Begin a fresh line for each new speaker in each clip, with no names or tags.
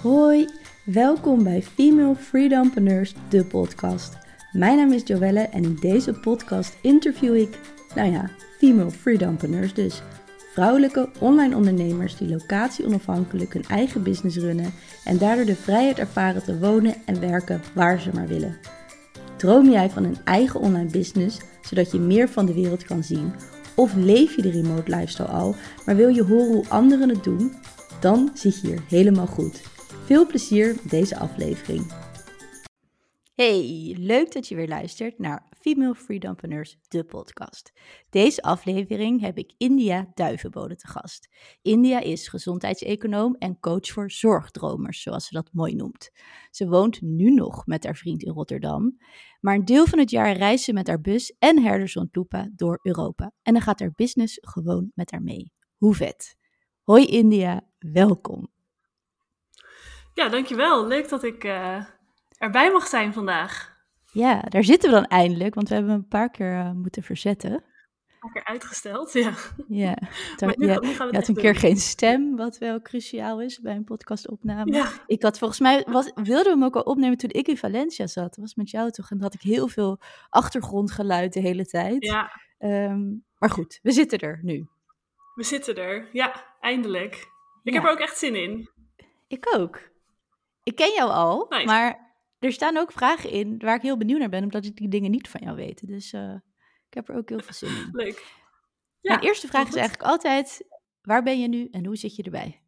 Hoi, welkom bij Female Freedompreneurs, de podcast. Mijn naam is Joelle en in deze podcast interview ik, Female Freedompreneurs dus. Vrouwelijke online ondernemers die locatie-onafhankelijk hun eigen business runnen en daardoor de vrijheid ervaren te wonen en werken waar ze maar willen. Droom jij van een eigen online business, zodat je meer van de wereld kan zien? Of leef je de remote lifestyle al, maar wil je horen hoe anderen het doen? Dan zit je hier helemaal goed. Veel plezier met deze aflevering. Hey, leuk dat je weer luistert naar Female Freedompreneurs, de podcast. Deze aflevering heb ik India Duivenbode te gast. India is gezondheidseconoom en coach voor zorgdromers, zoals ze dat mooi noemt. Ze woont nu nog met haar vriend in Rotterdam, maar een deel van het jaar reist ze met haar bus en herdershond Lupa door Europa. En dan gaat haar business gewoon met haar mee. Hoe vet! Hoi India, welkom.
Ja, dankjewel. Leuk dat ik erbij mag zijn vandaag.
Ja, daar zitten we dan eindelijk, want we hebben een paar keer moeten verzetten.
Een paar keer uitgesteld, ja.
Ja,
nu
je had een keer geen stem, wat wel cruciaal is bij een podcastopname. Ja. Ik had volgens mij, wilden we hem ook al opnemen toen ik in Valencia zat. Dat was met jou toch, en dan had ik heel veel achtergrondgeluid de hele tijd.
Ja.
Maar goed, we zitten er nu.
We zitten er, ja, eindelijk. Ik heb er ook echt zin in.
Ik ook. Ik ken jou al,
nice.
Maar er staan ook vragen in waar ik heel benieuwd naar ben, omdat ik die dingen niet van jou weet. Dus ik heb er ook heel veel zin in.
Leuk.
Ja, mijn eerste vraag is eigenlijk altijd, waar ben je nu en hoe zit je erbij?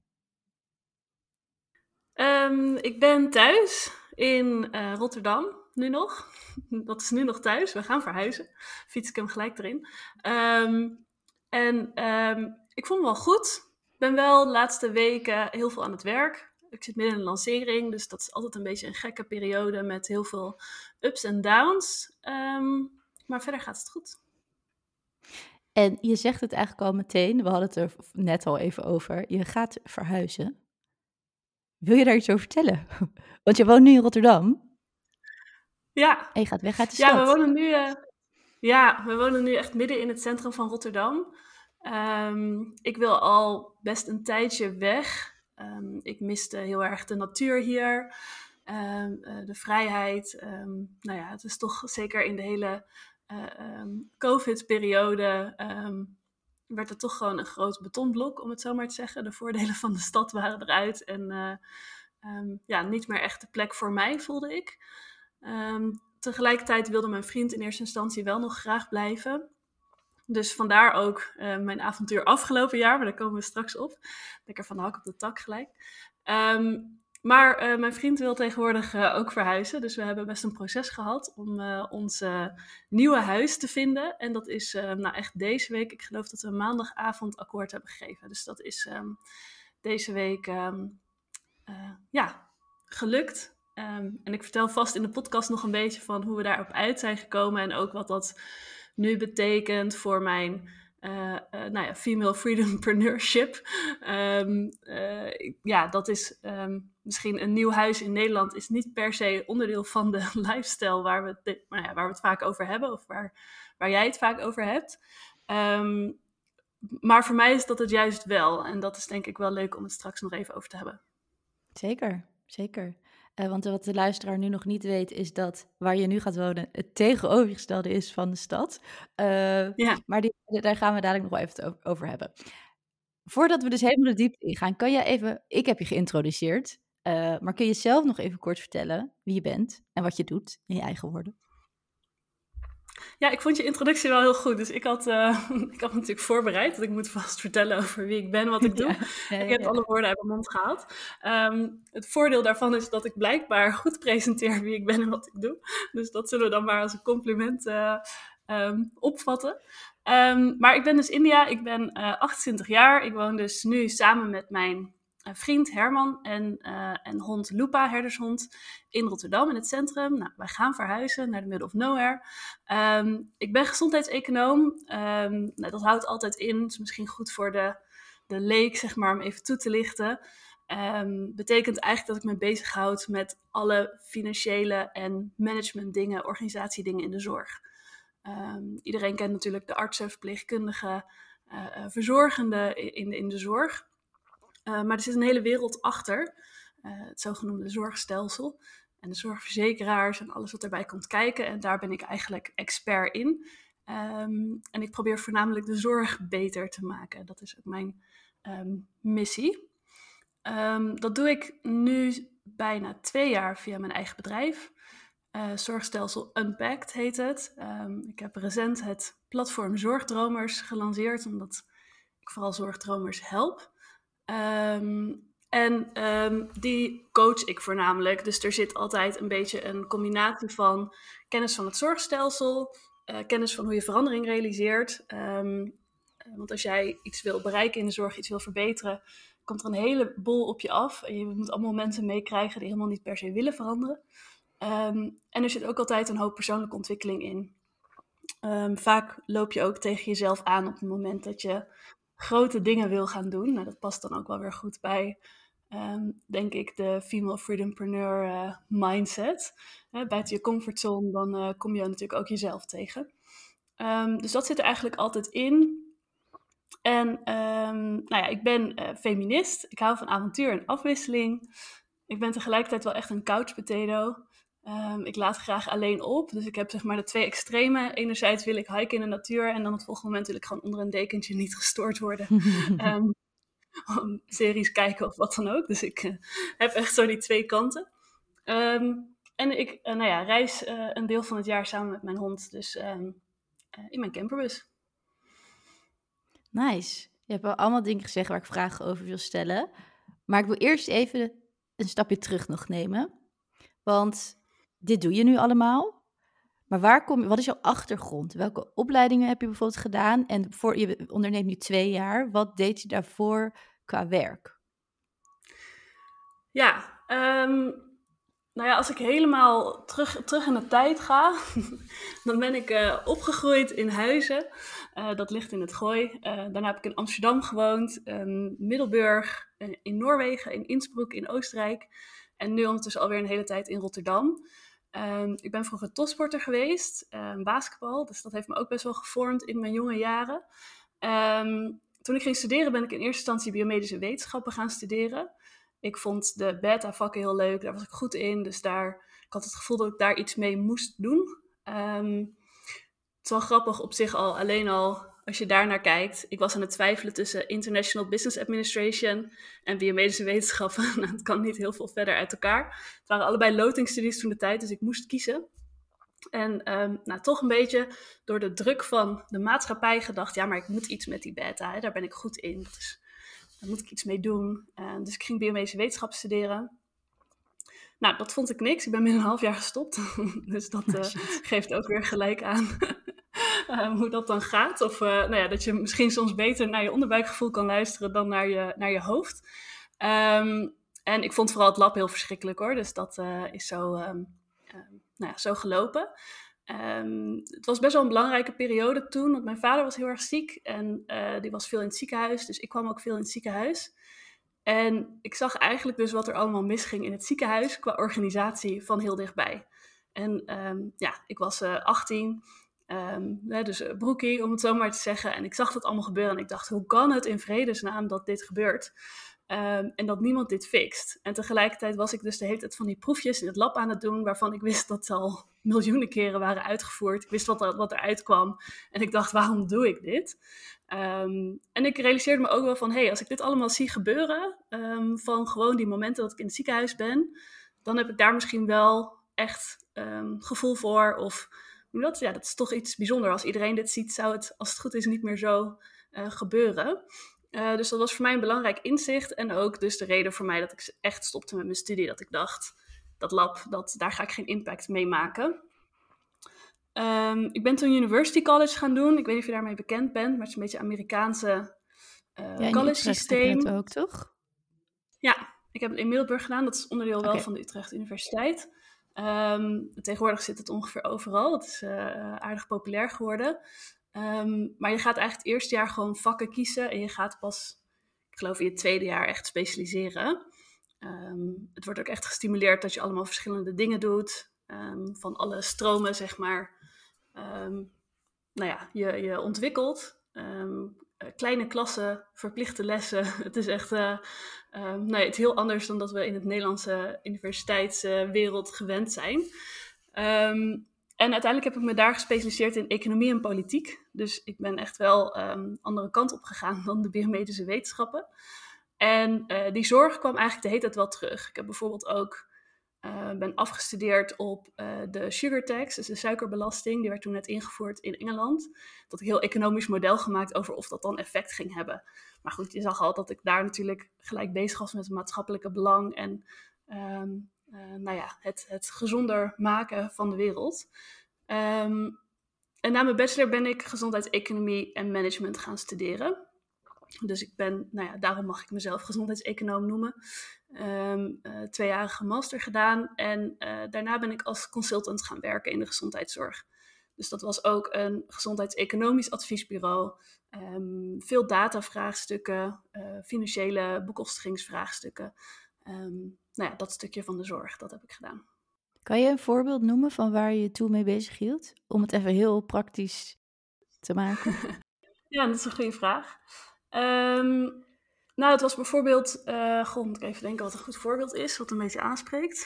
Ik ben thuis in Rotterdam, nu nog. Dat is nu nog thuis. We gaan verhuizen. Fiets ik hem gelijk erin. Ik voel me wel goed. Ik ben wel de laatste weken heel veel aan het werk. Ik zit midden in een lancering, dus dat is altijd een beetje een gekke periode met heel veel ups en downs. Maar verder gaat het goed.
En je zegt het eigenlijk al meteen, we hadden het er net al even over, je gaat verhuizen. Wil je daar iets over vertellen? Want je woont nu in Rotterdam.
Ja.
En je gaat weg uit de stad.
Ja, we wonen nu echt midden in het centrum van Rotterdam. Ik wil al best een tijdje weg. Ik miste heel erg de natuur hier, de vrijheid. Het is toch zeker in de hele COVID-periode werd het toch gewoon een groot betonblok, om het zo maar te zeggen. De voordelen van de stad waren eruit en niet meer echt de plek voor mij, voelde ik. Tegelijkertijd wilde mijn vriend in eerste instantie wel nog graag blijven. Dus vandaar ook mijn avontuur afgelopen jaar, maar daar komen we straks op. Lekker van de hak op de tak gelijk. Maar mijn vriend wil tegenwoordig ook verhuizen. Dus we hebben best een proces gehad om ons nieuwe huis te vinden. En dat is echt deze week. Ik geloof dat we maandagavond akkoord hebben gegeven. Dus dat is deze week gelukt. En ik vertel vast in de podcast nog een beetje van hoe we daarop uit zijn gekomen. En ook wat dat nu betekent voor mijn female freedompreneurship. Dat is misschien een nieuw huis in Nederland is niet per se onderdeel van de lifestyle waar we het vaak over hebben. Of waar jij het vaak over hebt. Maar voor mij is dat het juist wel. En dat is denk ik wel leuk om het straks nog even over te hebben.
Zeker, zeker. Want wat de luisteraar nu nog niet weet, is dat waar je nu gaat wonen het tegenovergestelde is van de stad. Maar daar gaan we dadelijk nog wel even over hebben. Voordat we dus helemaal de diepte ingaan, kan jij even, ik heb je geïntroduceerd, maar kun je zelf nog even kort vertellen wie je bent en wat je doet in je eigen woorden?
Ja, ik vond je introductie wel heel goed. Dus ik had natuurlijk voorbereid dat ik moet vast vertellen over wie ik ben, wat ik doe. Ik heb alle woorden uit mijn mond gehaald. Het voordeel daarvan is dat ik blijkbaar goed presenteer wie ik ben en wat ik doe. Dus dat zullen we dan maar als een compliment opvatten. Maar ik ben dus India, ik ben 28 jaar. Ik woon dus nu samen met mijn vriend Herman en hond Lupa, herdershond, in Rotterdam in het centrum. Nou, wij gaan verhuizen naar de middle of nowhere. Ik ben gezondheidseconoom. Dat houdt altijd in, het is misschien goed voor de leek, zeg maar, om even toe te lichten. Betekent eigenlijk dat ik me bezighoud met alle financiële en managementdingen, organisatiedingen in de zorg. Iedereen kent natuurlijk de artsen, verpleegkundigen, verzorgenden in de zorg. Maar er zit een hele wereld achter. het zogenoemde zorgstelsel. En de zorgverzekeraars en alles wat erbij komt kijken. En daar ben ik eigenlijk expert in. En ik probeer voornamelijk de zorg beter te maken. Dat is ook mijn missie. Dat doe ik nu bijna 2 jaar via mijn eigen bedrijf. Zorgstelsel Unpacked heet het. Ik heb recent het platform Zorgdromers gelanceerd, omdat ik vooral zorgdromers help. Die coach ik voornamelijk. Dus er zit altijd een beetje een combinatie van kennis van het zorgstelsel, kennis van hoe je verandering realiseert. Want als jij iets wil bereiken in de zorg, iets wil verbeteren, komt er een heleboel op je af. En je moet allemaal mensen meekrijgen die helemaal niet per se willen veranderen. En er zit ook altijd een hoop persoonlijke ontwikkeling in. Vaak loop je ook tegen jezelf aan op het moment dat je grote dingen wil gaan doen. Nou, dat past dan ook wel weer goed bij, denk ik, de female freedompreneur mindset. Buiten je comfortzone, dan kom je natuurlijk ook jezelf tegen. Dus dat zit er eigenlijk altijd in. En ik ben feminist. Ik hou van avontuur en afwisseling. Ik ben tegelijkertijd wel echt een couch potato. Ik laat graag alleen op. Dus ik heb zeg maar de 2 extremen. Enerzijds wil ik hiken in de natuur. En dan het volgende moment wil ik gewoon onder een dekentje niet gestoord worden. Series kijken of wat dan ook. Dus ik heb echt zo die 2 kanten. En ik reis een deel van het jaar samen met mijn hond. Dus in mijn camperbus.
Nice. Je hebt wel allemaal dingen gezegd waar ik vragen over wil stellen. Maar ik wil eerst even een stapje terug nog nemen. Want dit doe je nu allemaal. Maar wat is jouw achtergrond? Welke opleidingen heb je bijvoorbeeld gedaan? En je onderneemt nu 2 jaar. Wat deed je daarvoor qua werk?
Ja, als ik helemaal terug in de tijd ga, dan ben ik opgegroeid in Huizen. Dat ligt in het Gooi. Daarna heb ik in Amsterdam gewoond, Middelburg, in Noorwegen, in Innsbruck, in Oostenrijk. En nu ondertussen alweer een hele tijd in Rotterdam. Ik ben vroeger topsporter geweest, basketbal. Dus dat heeft me ook best wel gevormd in mijn jonge jaren. Toen ik ging studeren ben ik in eerste instantie biomedische wetenschappen gaan studeren. Ik vond de beta-vakken heel leuk, daar was ik goed in. Dus ik had het gevoel dat ik daar iets mee moest doen. Het is wel grappig op zich alleen al, als je daar naar kijkt. Ik was aan het twijfelen tussen International Business Administration en biomedische wetenschappen. Nou, het kan niet heel veel verder uit elkaar. Het waren allebei lotingstudies toen de tijd, dus ik moest kiezen. En toch een beetje door de druk van de maatschappij gedacht, ja, maar ik moet iets met die beta, hè, daar ben ik goed in. Dus daar moet ik iets mee doen. Dus ik ging biomedische wetenschap studeren. Nou, dat vond ik niks. Ik ben binnen een half jaar gestopt. Dus dat geeft ook weer gelijk aan hoe dat dan gaat. Of dat je misschien soms beter naar je onderbuikgevoel kan luisteren dan naar je hoofd. En ik vond vooral het lab heel verschrikkelijk hoor. Dus dat is zo gelopen. Het was best wel een belangrijke periode toen, want mijn vader was heel erg ziek en die was veel in het ziekenhuis, dus ik kwam ook veel in het ziekenhuis. En ik zag eigenlijk dus wat er allemaal misging in het ziekenhuis qua organisatie van heel dichtbij. En ik was 18, dus broekie om het zo maar te zeggen. En ik zag dat allemaal gebeuren en ik dacht, hoe kan het in vredesnaam dat dit gebeurt? En dat niemand dit fixt. En tegelijkertijd was ik dus de hele tijd van die proefjes in het lab aan het doen, waarvan ik wist dat ze al miljoenen keren waren uitgevoerd. Ik wist wat eruit kwam. En ik dacht, waarom doe ik dit? En ik realiseerde me ook wel van, als ik dit allemaal zie gebeuren, van gewoon die momenten dat ik in het ziekenhuis ben, dan heb ik daar misschien wel echt gevoel voor. Of dat is toch iets bijzonders. Als iedereen dit ziet, zou het, als het goed is, niet meer zo gebeuren. Dus dat was voor mij een belangrijk inzicht. En ook dus de reden voor mij dat ik echt stopte met mijn studie. Dat ik dacht, dat lab, daar ga ik geen impact mee maken. Ik ben toen University College gaan doen. Ik weet niet of je daarmee bekend bent, maar het is een beetje een Amerikaanse college systeem.
Ja, ook, toch?
Ja, ik heb het in Middelburg gedaan. Dat is onderdeel wel van de Utrecht Universiteit. Tegenwoordig zit het ongeveer overal. Het is aardig populair geworden. Maar je gaat eigenlijk het eerste jaar gewoon vakken kiezen. En je gaat pas, ik geloof in je tweede jaar echt specialiseren. Het wordt ook echt gestimuleerd dat je allemaal verschillende dingen doet. Van alle stromen, zeg maar. Je ontwikkelt. kleine klassen, verplichte lessen. Het is echt het is heel anders dan dat we in het Nederlandse universiteitswereld gewend zijn. En uiteindelijk heb ik me daar gespecialiseerd in economie en politiek. Dus ik ben echt wel andere kant op gegaan dan de biomedische wetenschappen. En die zorg kwam eigenlijk de hele tijd wel terug. Ik heb bijvoorbeeld ook ben afgestudeerd op de sugar tax, dus de suikerbelasting. Die werd toen net ingevoerd in Engeland. Dat ik een heel economisch model gemaakt over of dat dan effect ging hebben. Maar goed, je zag al dat ik daar natuurlijk gelijk bezig was met het maatschappelijke belang en het gezonder maken van de wereld. En na mijn bachelor ben ik gezondheidseconomie en management gaan studeren. Dus ik ben, daarom mag ik mezelf gezondheidseconoom noemen. 2-jarige master gedaan en daarna ben ik als consultant gaan werken in de gezondheidszorg. Dus dat was ook een gezondheidseconomisch adviesbureau. Veel datavraagstukken, financiële bekostigingsvraagstukken. Dat stukje van de zorg, dat heb ik gedaan.
Kan je een voorbeeld noemen van waar je je toen mee bezig hield? Om het even heel praktisch te maken.
Ja, dat is een goede vraag. Het was bijvoorbeeld... moet ik even denken wat een goed voorbeeld is, wat een beetje aanspreekt.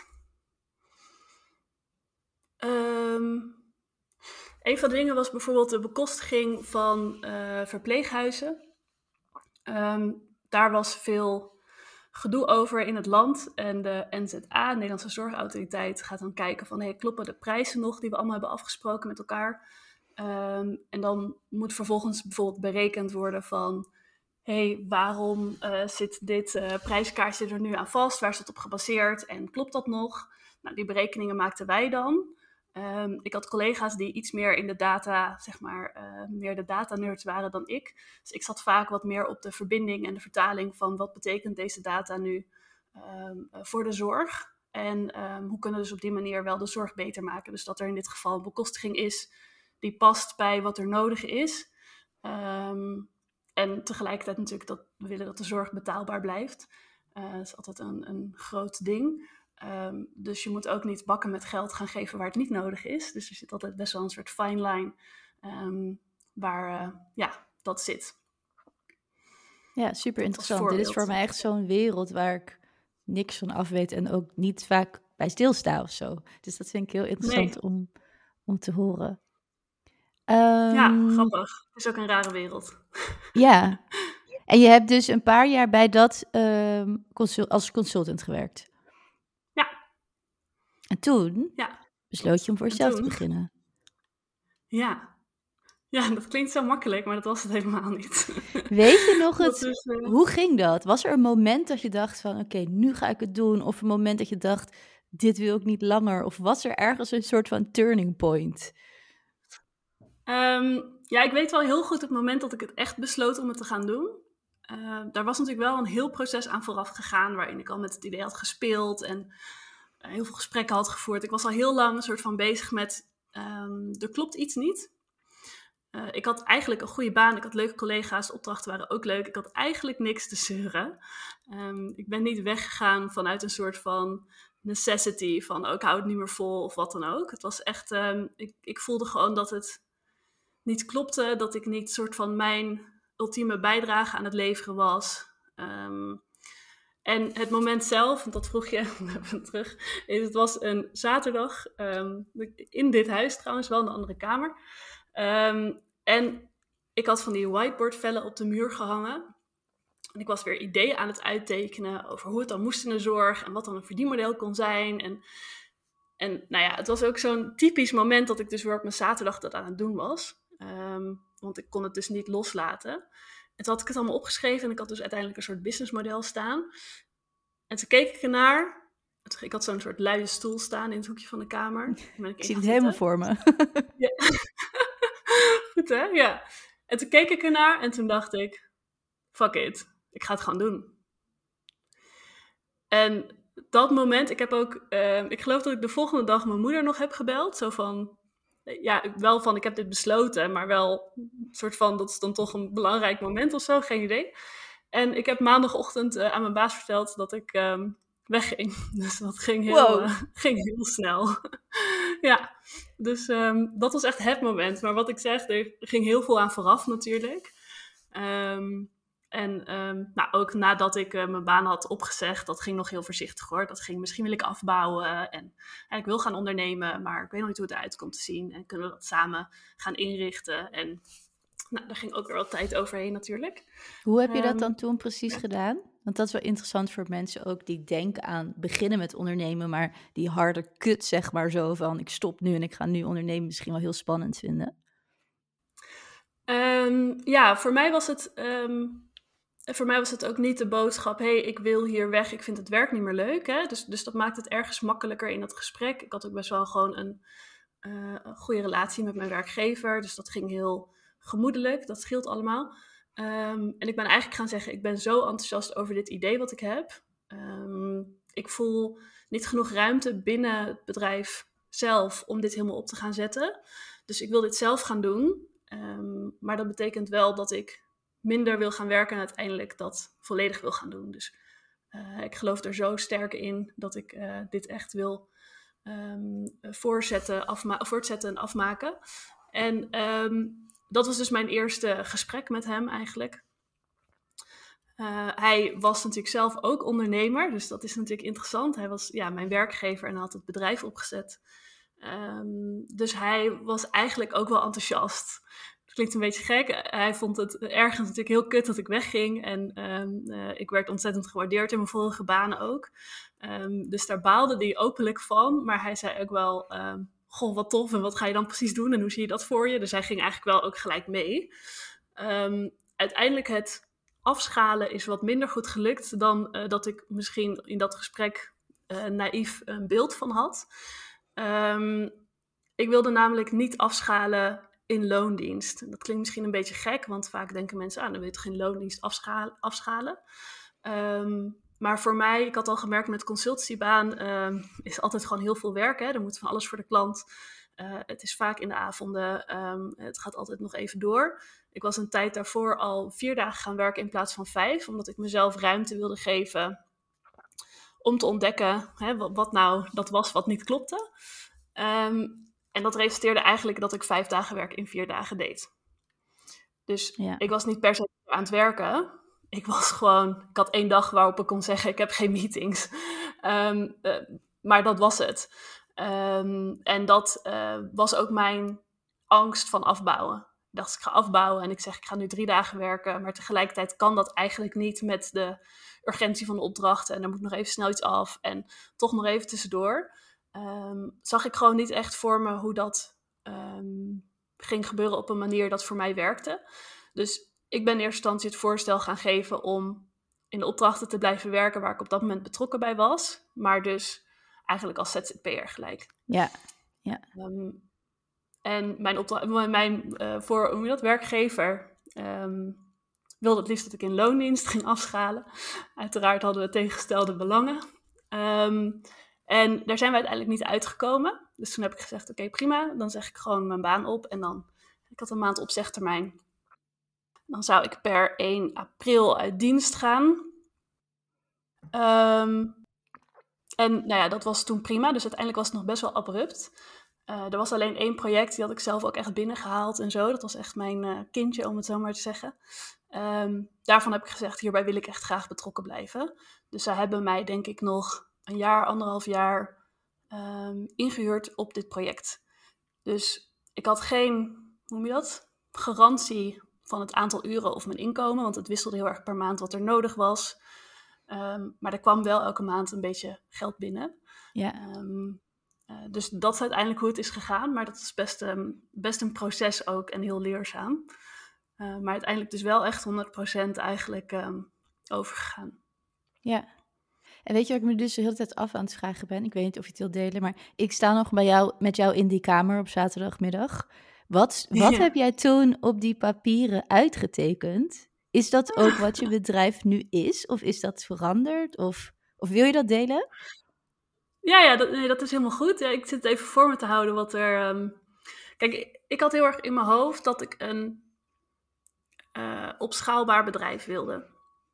Een van de dingen was bijvoorbeeld de bekostiging van verpleeghuizen. Daar was veel gedoe over in het land. En de NZA, Nederlandse Zorgautoriteit, gaat dan kijken van... kloppen de prijzen nog die we allemaal hebben afgesproken met elkaar? En dan moet vervolgens bijvoorbeeld berekend worden van... waarom zit dit prijskaartje er nu aan vast? Waar is het op gebaseerd? En klopt dat nog? Nou, die berekeningen maakten wij dan. Ik had collega's die iets meer in de data, meer de data-nerds waren dan ik. Dus ik zat vaak wat meer op de verbinding en de vertaling van wat betekent deze data nu voor de zorg. En hoe kunnen we dus op die manier wel de zorg beter maken? Dus dat er in dit geval een bekostiging is die past bij wat er nodig is. En tegelijkertijd natuurlijk dat we willen dat de zorg betaalbaar blijft. Dat is altijd een groot ding. Dus je moet ook niet bakken met geld gaan geven waar het niet nodig is. Dus er zit altijd best wel een soort fine line waar dat zit.
Ja, super interessant. Dit is voor mij echt zo'n wereld waar ik niks van af weet en ook niet vaak bij stilsta of zo. Dus dat vind ik heel interessant om te horen.
Grappig. Het is ook een rare wereld.
Ja. En je hebt dus een paar jaar bij dat als consultant gewerkt.
Ja.
En toen besloot je om voor jezelf te beginnen.
Ja. Ja, dat klinkt zo makkelijk, maar dat was het helemaal niet.
Weet je nog hoe ging dat? Was er een moment dat je dacht van, oké, nu ga ik het doen? Of een moment dat je dacht, dit wil ik niet langer? Of was er ergens een soort van turning point?
Ik weet wel heel goed het moment dat ik het echt besloot om het te gaan doen. Daar was natuurlijk wel een heel proces aan vooraf gegaan, waarin ik al met het idee had gespeeld en heel veel gesprekken had gevoerd. Ik was al heel lang een soort van bezig met, er klopt iets niet. Ik had eigenlijk een goede baan, ik had leuke collega's, de opdrachten waren ook leuk. Ik had eigenlijk niks te zeuren. Ik ben niet weggegaan vanuit een soort van necessity, van ik hou het niet meer vol of wat dan ook. Het was echt, ik voelde gewoon dat het niet klopte, dat ik niet soort van mijn ultieme bijdrage aan het leveren was. En het moment zelf, want dat vroeg je even terug, het was een zaterdag in dit huis trouwens, wel in een andere kamer. En ik had van die whiteboardvellen op de muur gehangen. En ik was weer ideeën aan het uittekenen over hoe het dan moest in de zorg en wat dan een verdienmodel kon zijn. En het was ook zo'n typisch moment dat ik dus weer op mijn zaterdag dat aan het doen was. Want ik kon het dus niet loslaten. En toen had ik het allemaal opgeschreven en ik had dus uiteindelijk een soort businessmodel staan. En toen keek ik ernaar. Ik had zo'n soort luie stoel staan in het hoekje van de kamer.
Ik zie het helemaal voor me.
Ja. Goed hè? Ja. En toen keek ik ernaar en toen dacht ik, fuck it, ik ga het gewoon doen. En dat moment, ik geloof dat ik de volgende dag mijn moeder nog heb gebeld. Zo van, wel van ik heb dit besloten, maar wel een soort van, dat is dan toch een belangrijk moment of zo, geen idee. En ik heb maandagochtend aan mijn baas verteld dat ik wegging. Dus dat ging heel snel. Ja, dus dat was echt het moment. Maar wat ik zeg, er ging heel veel aan vooraf natuurlijk. Nou, ook nadat ik mijn baan had opgezegd, dat ging nog heel voorzichtig hoor. Dat ging, misschien wil ik afbouwen en ik wil gaan ondernemen, maar ik weet nog niet hoe het eruit komt te zien. En kunnen we dat samen gaan inrichten? En nou, daar ging ook weer wat tijd overheen natuurlijk.
Hoe heb je dat dan toen precies gedaan? Want dat is wel interessant voor mensen ook die denken aan beginnen met ondernemen, maar die harde kut, zeg maar zo van ik stop nu en ik ga nu ondernemen, misschien wel heel spannend vinden.
Ja, voor mij was het ook niet de boodschap, hey, ik wil hier weg, ik vind het werk niet meer leuk. Hè? Dus dat maakt het ergens makkelijker in dat gesprek. Ik had ook best wel gewoon een goede relatie met mijn werkgever, dus dat ging heel gemoedelijk, dat scheelt allemaal. En ik ben eigenlijk gaan zeggen, ik ben zo enthousiast over dit idee wat ik heb. Ik voel niet genoeg ruimte binnen het bedrijf zelf om dit helemaal op te gaan zetten. Dus ik wil dit zelf gaan doen. Maar dat betekent wel dat ik minder wil gaan werken en uiteindelijk dat volledig wil gaan doen. Dus ik geloof er zo sterk in dat ik dit echt wil voortzetten en afmaken. En dat was dus mijn eerste gesprek met hem eigenlijk. Hij was natuurlijk zelf ook ondernemer, dus dat is natuurlijk interessant. Hij was mijn werkgever en had het bedrijf opgezet. Dus hij was eigenlijk ook wel enthousiast. Dat klinkt een beetje gek. Hij vond het ergens natuurlijk heel kut dat ik wegging. En ik werd ontzettend gewaardeerd in mijn vorige banen ook. Dus daar baalde hij openlijk van. Maar hij zei ook wel, goh, wat tof. En wat ga je dan precies doen? En hoe zie je dat voor je? Dus hij ging eigenlijk wel ook gelijk mee. Uiteindelijk het afschalen is wat minder goed gelukt dan dat ik misschien in dat gesprek naïef een beeld van had. Ik wilde namelijk niet afschalen in loondienst. Dat klinkt misschien een beetje gek, want vaak denken mensen, dan wil je toch geen loondienst afschalen. Maar voor mij, ik had al gemerkt met consultancybaan, is altijd gewoon heel veel werk. Hè? Er moet van alles voor de klant. Het is vaak in de avonden. Het gaat altijd nog even door. Ik was een tijd daarvoor al 4 dagen gaan werken in plaats van 5, omdat ik mezelf ruimte wilde geven om te ontdekken wat nou dat was wat niet klopte. En dat resulteerde eigenlijk dat ik 5 dagen werk in 4 dagen deed. Dus ik was niet per se aan het werken. Ik had 1 dag waarop ik kon zeggen, ik heb geen meetings. Maar dat was het. En dat was ook mijn angst van afbouwen. Ik dacht, ik ga afbouwen en ik zeg, ik ga nu 3 dagen werken. Maar tegelijkertijd kan dat eigenlijk niet met de urgentie van de opdrachten. En er moet nog even snel iets af en toch nog even tussendoor. Zag ik gewoon niet echt voor me hoe dat ging gebeuren op een manier dat voor mij werkte. Dus ik ben in eerste instantie het voorstel gaan geven om in de opdrachten te blijven werken waar ik op dat moment betrokken bij was. Maar dus eigenlijk als ZZP'er gelijk.
Ja.
En mijn werkgever wilde het liefst dat ik in loondienst ging afschalen. Uiteraard hadden we tegengestelde belangen. En daar zijn we uiteindelijk niet uitgekomen. Dus toen heb ik gezegd, oké, prima. Dan zeg ik gewoon mijn baan op. En dan, ik had een maand opzegtermijn. Dan zou ik per 1 april uit dienst gaan. En dat was toen prima. Dus uiteindelijk was het nog best wel abrupt. Er was alleen 1 project, die had ik zelf ook echt binnengehaald en zo. Dat was echt mijn kindje, om het zo maar te zeggen. Daarvan heb ik gezegd, hierbij wil ik echt graag betrokken blijven. Dus zij hebben mij denk ik nog 1 jaar, 1,5 jaar ingehuurd op dit project. Dus ik had geen, garantie van het aantal uren of mijn inkomen. Want het wisselde heel erg per maand wat er nodig was. Maar er kwam wel elke maand een beetje geld binnen.
Ja.
Dus dat is uiteindelijk hoe het is gegaan. Maar dat is best een proces ook en heel leerzaam. Maar uiteindelijk dus wel echt 100% eigenlijk overgegaan.
Ja. En weet je wat ik me dus de hele tijd af aan het vragen ben? Ik weet niet of je het wilt delen, maar ik sta nog met jou in die kamer op zaterdagmiddag. Wat heb jij toen op die papieren uitgetekend? Is dat ook wat je bedrijf nu is? Of is dat veranderd? Of wil je dat delen?
Ja, dat is helemaal goed. Ja, ik zit het even voor me te houden wat er... Kijk, ik had heel erg in mijn hoofd dat ik een opschaalbaar bedrijf wilde.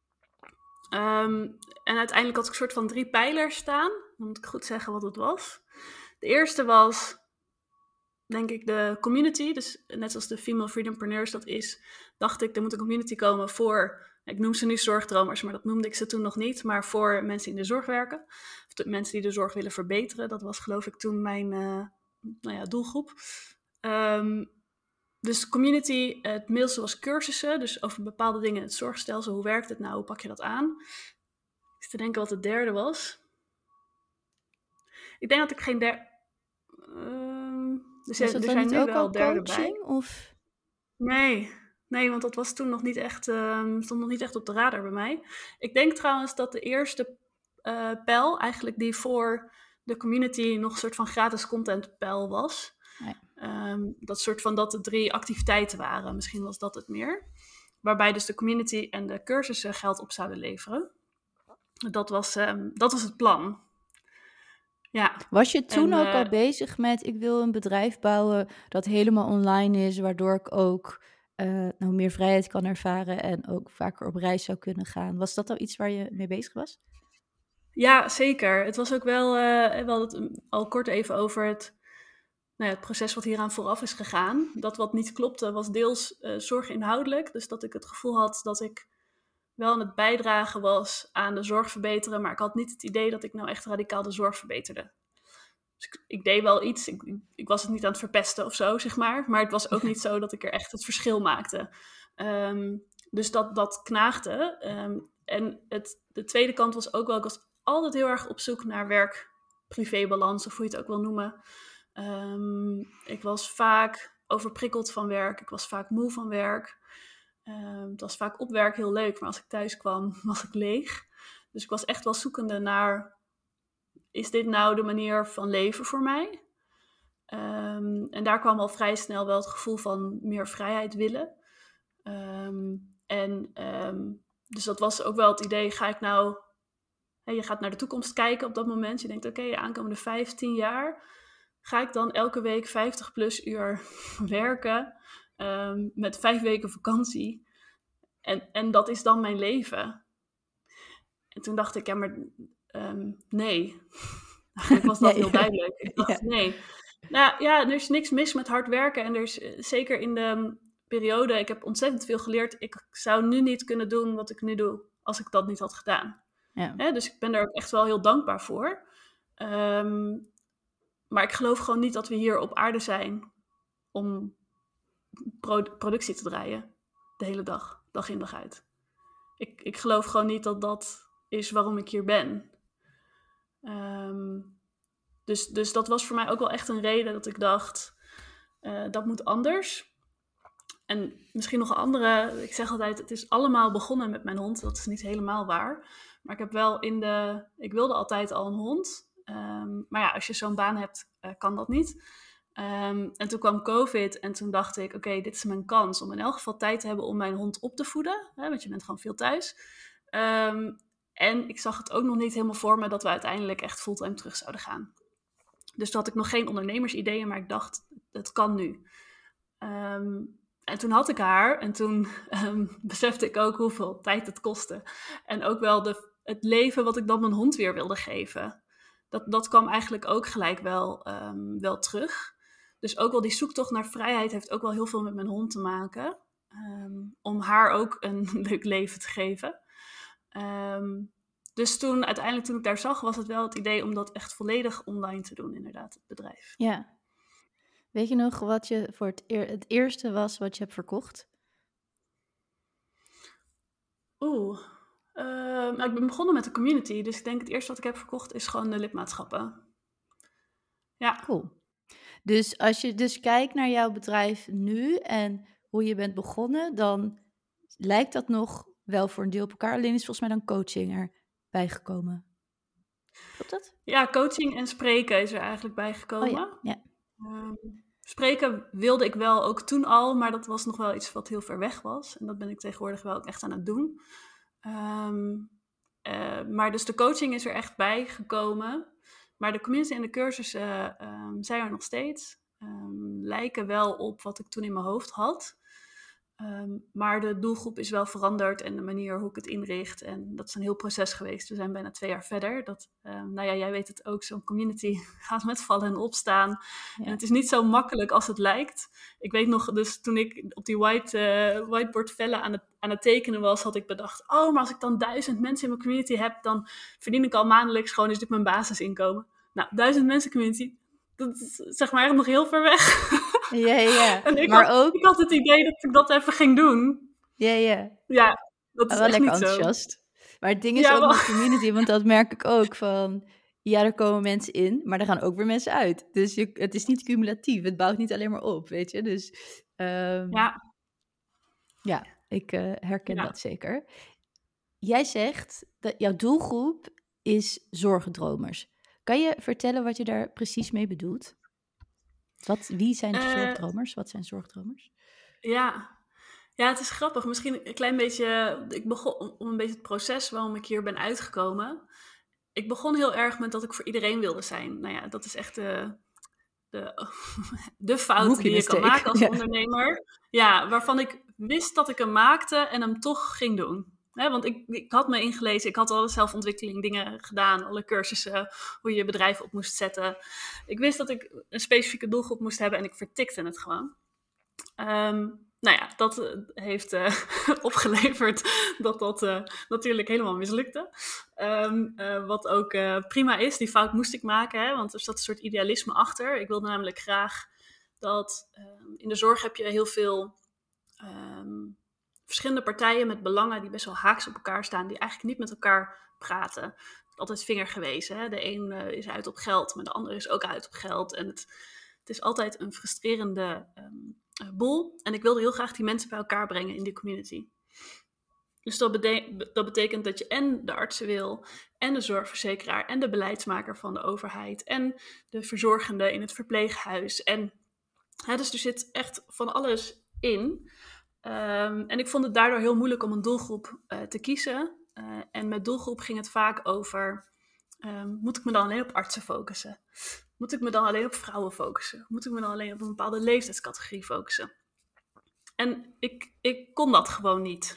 En uiteindelijk had ik een soort van 3 pijlers staan. Dan moet ik goed zeggen wat het was. De eerste was denk ik de community. Dus net zoals de Female Freedompreneurs dat is, dacht ik, er moet een community komen voor, ik noem ze nu zorgdromers, maar dat noemde ik ze toen nog niet, maar voor mensen die in de zorg werken. Of de mensen die de zorg willen verbeteren. Dat was geloof ik toen mijn doelgroep. Dus community, het middelste was cursussen, dus over bepaalde dingen in het zorgstelsel. Hoe werkt het nou? Hoe pak je dat aan? Ik zit te denken wat het derde was. Ik denk dat ik geen derde...
er zijn nu wel derde bij. Of?
Nee, want dat was toen nog niet echt, stond nog niet echt op de radar bij mij. Ik denk trouwens dat de eerste pijl eigenlijk die voor de community nog een soort van gratis content pijl was. Dat soort van dat er 3 activiteiten waren. Misschien was dat het meer. Waarbij dus de community en de cursussen geld op zouden leveren. Dat was het plan. Ja.
Was je toen ook al bezig met, ik wil een bedrijf bouwen dat helemaal online is, waardoor ik ook meer vrijheid kan ervaren en ook vaker op reis zou kunnen gaan? Was dat al iets waar je mee bezig was?
Ja, zeker. Het was ook wel, we hadden het al kort even over het proces wat hieraan vooraf is gegaan. Dat wat niet klopte was deels zorginhoudelijk. Dus dat ik het gevoel had dat ik wel aan het bijdragen was aan de zorg verbeteren, maar ik had niet het idee dat ik nou echt radicaal de zorg verbeterde. Dus ik deed wel iets, ik was het niet aan het verpesten of zo, zeg maar het was ook niet zo dat ik er echt het verschil maakte. Dus dat knaagde. En de tweede kant was ook wel, ik was altijd heel erg op zoek naar werk-privé-balans, of hoe je het ook wil noemen. Ik was vaak overprikkeld van werk, ik was vaak moe van werk. Het was vaak op werk heel leuk, maar als ik thuis kwam, was ik leeg. Dus ik was echt wel zoekende naar, is dit nou de manier van leven voor mij? En daar kwam al vrij snel wel het gevoel van meer vrijheid willen. Dus dat was ook wel het idee, ga ik nou... je gaat naar de toekomst kijken op dat moment. Je denkt, oké, de aankomende 15 jaar... ga ik dan elke week 50+ uur werken... met 5 weken vakantie. En dat is dan mijn leven. En toen dacht ik, ja, maar nee. Eigenlijk was dat heel duidelijk. Ik dacht, nee. Nou ja, er is niks mis met hard werken. En er is zeker in de periode, ik heb ontzettend veel geleerd. Ik zou nu niet kunnen doen wat ik nu doe, als ik dat niet had gedaan.
Ja.
Dus ik ben daar ook echt wel heel dankbaar voor. Maar ik geloof gewoon niet dat we hier op aarde zijn om productie te draaien. De hele dag, dag in dag uit. Ik geloof gewoon niet dat dat is waarom ik hier ben. Dus dat was voor mij ook wel echt een reden dat ik dacht, dat moet anders. En misschien nog een andere, ik zeg altijd, het is allemaal begonnen met mijn hond. Dat is niet helemaal waar. Maar ik heb wel ik wilde altijd al een hond. Maar ja, als je zo'n baan hebt, kan dat niet. En toen kwam COVID en toen dacht ik, oké, dit is mijn kans om in elk geval tijd te hebben om mijn hond op te voeden. Want je bent gewoon veel thuis. En ik zag het ook nog niet helemaal voor me dat we uiteindelijk echt fulltime terug zouden gaan. Dus toen had ik nog geen ondernemersideeën, maar ik dacht, het kan nu. En toen had ik haar en toen besefte ik ook hoeveel tijd het kostte. En ook wel het leven wat ik dan mijn hond weer wilde geven. Dat kwam eigenlijk ook gelijk wel terug. Dus ook wel die zoektocht naar vrijheid heeft ook wel heel veel met mijn hond te maken. Om haar ook een leuk leven te geven. Dus toen ik daar zag, was het wel het idee om dat echt volledig online te doen, inderdaad, het bedrijf.
Ja. Weet je nog wat je voor het eerste was wat je hebt verkocht?
Ik ben begonnen met de community. Dus ik denk het eerste wat ik heb verkocht is gewoon de lidmaatschappen. Ja.
Cool. Dus als je dus kijkt naar jouw bedrijf nu en hoe je bent begonnen, dan lijkt dat nog wel voor een deel op elkaar. Alleen is volgens mij dan coaching erbij gekomen. Klopt dat?
Ja, coaching en spreken is er eigenlijk bijgekomen.
Oh ja.
Spreken wilde ik wel ook toen al, maar dat was nog wel iets wat heel ver weg was. En dat ben ik tegenwoordig wel ook echt aan het doen. Maar dus de coaching is er echt bijgekomen. Maar de community en de cursussen zijn er nog steeds. Lijken wel op wat ik toen in mijn hoofd had. Maar de doelgroep is wel veranderd en de manier hoe ik het inricht. En dat is een heel proces geweest. We zijn bijna 2 jaar verder. Jij weet het ook, zo'n community gaat met vallen en opstaan. Ja. En het is niet zo makkelijk als het lijkt. Ik weet nog, dus toen ik op die whiteboard vellen aan het tekenen was, had ik bedacht, maar als ik dan 1000 mensen in mijn community heb, dan verdien ik al maandelijks gewoon, is dit mijn basisinkomen. Nou, 1000 mensen community, dat is zeg maar echt nog heel ver weg.
Ja.
En ik had het idee dat ik dat even ging doen.
Ja.
Ja, dat is
wel
echt
lekker
niet
enthousiast.
zo.
Maar het ding is ook met community, want dat merk ik ook van, ja, er komen mensen in, maar er gaan ook weer mensen uit. Dus het is niet cumulatief, het bouwt niet alleen maar op, weet je. Dus ja, ik herken dat zeker. Jij zegt dat jouw doelgroep is zorgdromers. Kan je vertellen wat je daar precies mee bedoelt? Wie zijn zorgdromers? Wat zijn zorgdromers?
Ja, het is grappig. Misschien een klein beetje, ik begon om een beetje het proces waarom ik hier ben uitgekomen. Ik begon heel erg met dat ik voor iedereen wilde zijn. Nou ja, dat is echt de fout die je kan maken als ondernemer. Ja, waarvan ik wist dat ik hem maakte en hem toch ging doen. Want ik had me ingelezen, ik had alle zelfontwikkeling dingen gedaan, alle cursussen, hoe je je bedrijf op moest zetten. Ik wist dat ik een specifieke doelgroep moest hebben en ik vertikte het gewoon. Dat heeft opgeleverd dat natuurlijk helemaal mislukte. Wat ook prima is, die fout moest ik maken, want er zat een soort idealisme achter. Ik wilde namelijk graag dat in de zorg heb je heel veel verschillende partijen met belangen die best wel haaks op elkaar staan, die eigenlijk niet met elkaar praten. Altijd vingergewezen. Hè? De een is uit op geld, maar de ander is ook uit op geld. En het is altijd een frustrerende boel. En ik wilde heel graag die mensen bij elkaar brengen in die community. Dus dat betekent dat je en de artsen wil, en de zorgverzekeraar, en de beleidsmaker van de overheid, en de verzorgende in het verpleeghuis. Dus er zit echt van alles in. En ik vond het daardoor heel moeilijk om een doelgroep te kiezen. En met doelgroep ging het vaak over, moet ik me dan alleen op artsen focussen? Moet ik me dan alleen op vrouwen focussen? Moet ik me dan alleen op een bepaalde leeftijdscategorie focussen? En ik kon dat gewoon niet.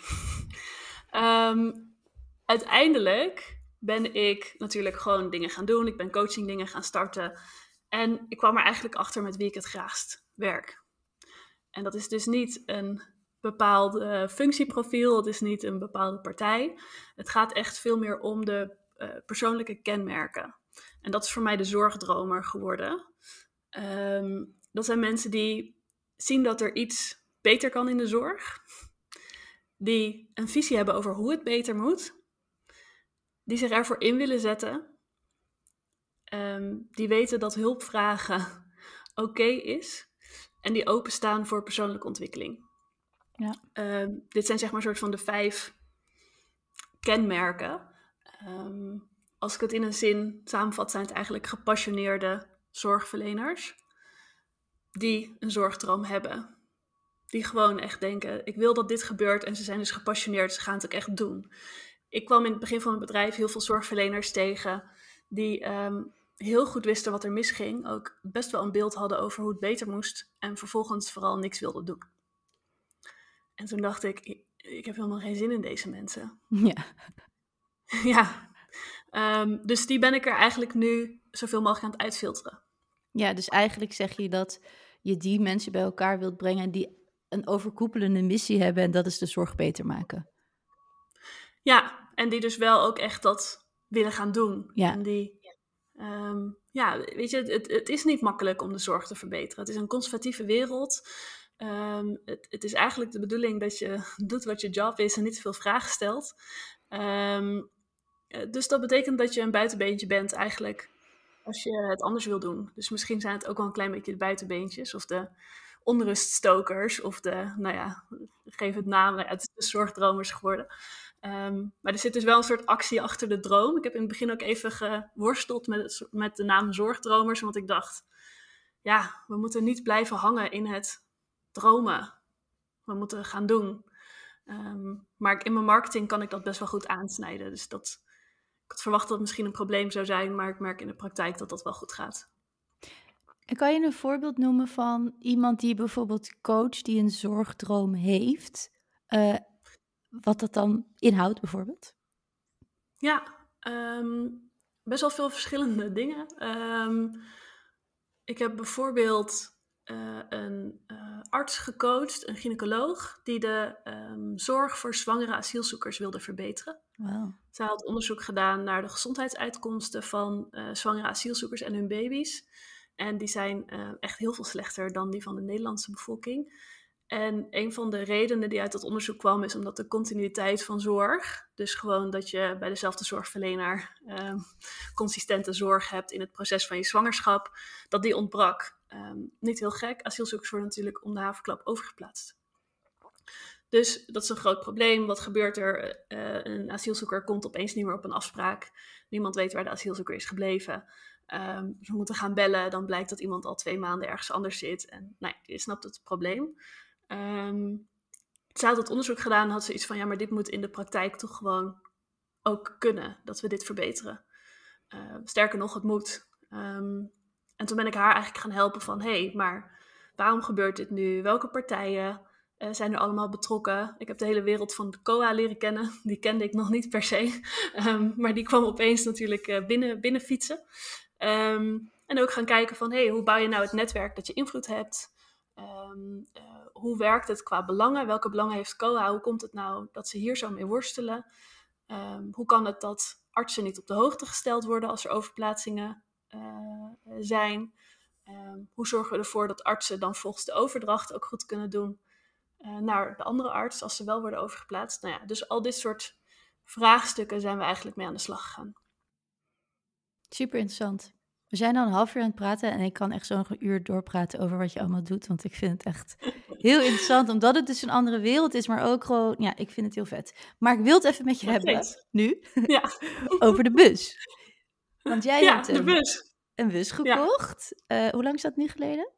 Uiteindelijk ben ik natuurlijk gewoon dingen gaan doen. Ik ben coaching dingen gaan starten. En ik kwam er eigenlijk achter met wie ik het graagst werk. En dat is dus niet een bepaald functieprofiel. Het is niet een bepaalde partij. Het gaat echt veel meer om de persoonlijke kenmerken. En dat is voor mij de zorgdromer geworden. Dat zijn mensen die zien dat er iets beter kan in de zorg. Die een visie hebben over hoe het beter moet. Die zich ervoor in willen zetten. Die weten dat hulpvragen oké is. En die openstaan voor persoonlijke ontwikkeling. Ja. Dit zijn zeg maar soort van de 5 kenmerken. Als ik het in een zin samenvat, zijn het eigenlijk gepassioneerde zorgverleners. Die een zorgdroom hebben. Die gewoon echt denken, ik wil dat dit gebeurt. En ze zijn dus gepassioneerd, ze gaan het ook echt doen. Ik kwam in het begin van mijn bedrijf heel veel zorgverleners tegen die heel goed wisten wat er misging. Ook best wel een beeld hadden over hoe het beter moest. En vervolgens vooral niks wilden doen. En toen dacht ik heb helemaal geen zin in deze mensen.
Ja.
Ja. Dus die ben ik er eigenlijk nu zoveel mogelijk aan het uitfilteren.
Ja, dus eigenlijk zeg je dat je die mensen bij elkaar wilt brengen die een overkoepelende missie hebben en dat is de zorg beter maken.
Ja, en die dus wel ook echt dat willen gaan doen.
Ja.
En die, weet je, het is niet makkelijk om de zorg te verbeteren. Het is een conservatieve wereld. Het is eigenlijk de bedoeling dat je doet wat je job is en niet te veel vragen stelt. Dus dat betekent dat je een buitenbeentje bent eigenlijk als je het anders wil doen. Dus misschien zijn het ook wel een klein beetje de buitenbeentjes of de onruststokers of geef het naam, het is de zorgdromers geworden. Maar er zit dus wel een soort actie achter de droom. Ik heb in het begin ook even geworsteld met de naam zorgdromers, want ik dacht, ja, we moeten niet blijven hangen in het dromen. We moeten gaan doen. Maar in mijn marketing kan ik dat best wel goed aansnijden. Dus ik had verwacht dat het misschien een probleem zou zijn, maar ik merk in de praktijk dat dat wel goed gaat.
En kan je een voorbeeld noemen van iemand die bijvoorbeeld coach die een zorgdroom heeft? Wat dat dan inhoudt bijvoorbeeld?
Ja, best wel veel verschillende dingen. Ik heb bijvoorbeeld een arts gecoacht, een gynaecoloog, die de zorg voor zwangere asielzoekers wilde verbeteren.
Wow.
Zij had onderzoek gedaan naar de gezondheidsuitkomsten van zwangere asielzoekers en hun baby's. En die zijn echt heel veel slechter dan die van de Nederlandse bevolking. En een van de redenen die uit dat onderzoek kwam is omdat de continuïteit van zorg, dus gewoon dat je bij dezelfde zorgverlener consistente zorg hebt in het proces van je zwangerschap, dat die ontbrak. Niet heel gek, asielzoekers worden natuurlijk om de haverklap overgeplaatst. Dus dat is een groot probleem. Wat gebeurt er? Een asielzoeker komt opeens niet meer op een afspraak. Niemand weet waar de asielzoeker is gebleven. Dus we moeten gaan bellen. Dan blijkt dat iemand al 2 maanden ergens anders zit. En nou ja, je snapt het probleem. Ze had het onderzoek gedaan en had ze iets van, ja, maar dit moet in de praktijk toch gewoon ook kunnen, dat we dit verbeteren. Sterker nog, het moet. En toen ben ik haar eigenlijk gaan helpen van, hé, maar waarom gebeurt dit nu? Welke partijen zijn er allemaal betrokken? Ik heb de hele wereld van de COA leren kennen. Die kende ik nog niet per se. Maar die kwam opeens natuurlijk binnen fietsen. En ook gaan kijken van, hoe bouw je nou het netwerk dat je invloed hebt? Hoe werkt het qua belangen? Welke belangen heeft COA? Hoe komt het nou dat ze hier zo mee worstelen? Hoe kan het dat artsen niet op de hoogte gesteld worden als er overplaatsingen zijn? Hoe zorgen we ervoor dat artsen dan volgens de overdracht ook goed kunnen doen naar de andere arts als ze wel worden overgeplaatst? Nou ja, dus al dit soort vraagstukken zijn we eigenlijk mee aan de slag gegaan.
Super interessant. We zijn al een half uur aan het praten en ik kan echt zo nog een uur doorpraten over wat je allemaal doet, want ik vind het echt heel interessant, omdat het dus een andere wereld is, maar ook gewoon, ja, ik vind het heel vet. Maar ik wil het even met je hebben, nu, over de bus. Want jij hebt een bus gekocht. Hoe lang is dat nu geleden?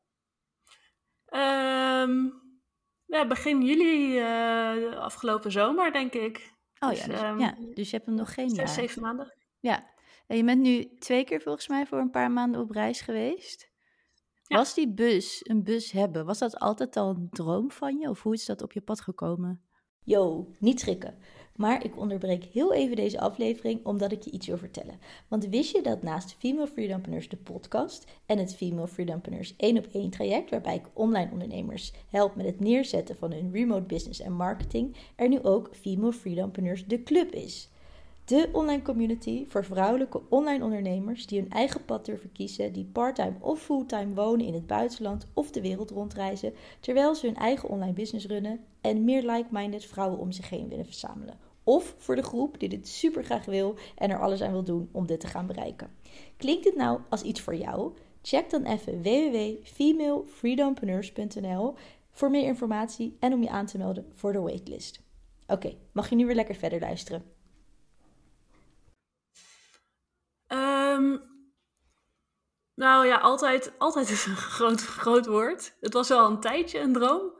Begin juli, afgelopen zomer, denk ik.
Oh dus, dus je hebt hem nog geen
6, 7 maanden.
Ja, en je bent nu 2 keer volgens mij voor een paar maanden op reis geweest. Ja. Was die bus, een bus hebben, was dat altijd al een droom van je? Of hoe is dat op je pad gekomen? Yo, niet schrikken. Maar ik onderbreek heel even deze aflevering omdat ik je iets wil vertellen. Want wist je dat naast Female Freedompreneurs de podcast en het Female Freedompreneurs 1-op-1 traject, waarbij ik online ondernemers help met het neerzetten van hun remote business en marketing, er nu ook Female Freedompreneurs de club is. De online community voor vrouwelijke online ondernemers die hun eigen pad durven kiezen, die parttime of fulltime wonen in het buitenland of de wereld rondreizen, terwijl ze hun eigen online business runnen en meer like-minded vrouwen om zich heen willen verzamelen. Of voor de groep die dit super graag wil en er alles aan wil doen om dit te gaan bereiken. Klinkt dit nou als iets voor jou? Check dan even www.femalefreedompreneurs.nl voor meer informatie en om je aan te melden voor de waitlist. Oké, mag je nu weer lekker verder luisteren?
Nou ja, altijd is een groot woord. Het was wel een tijdje een droom.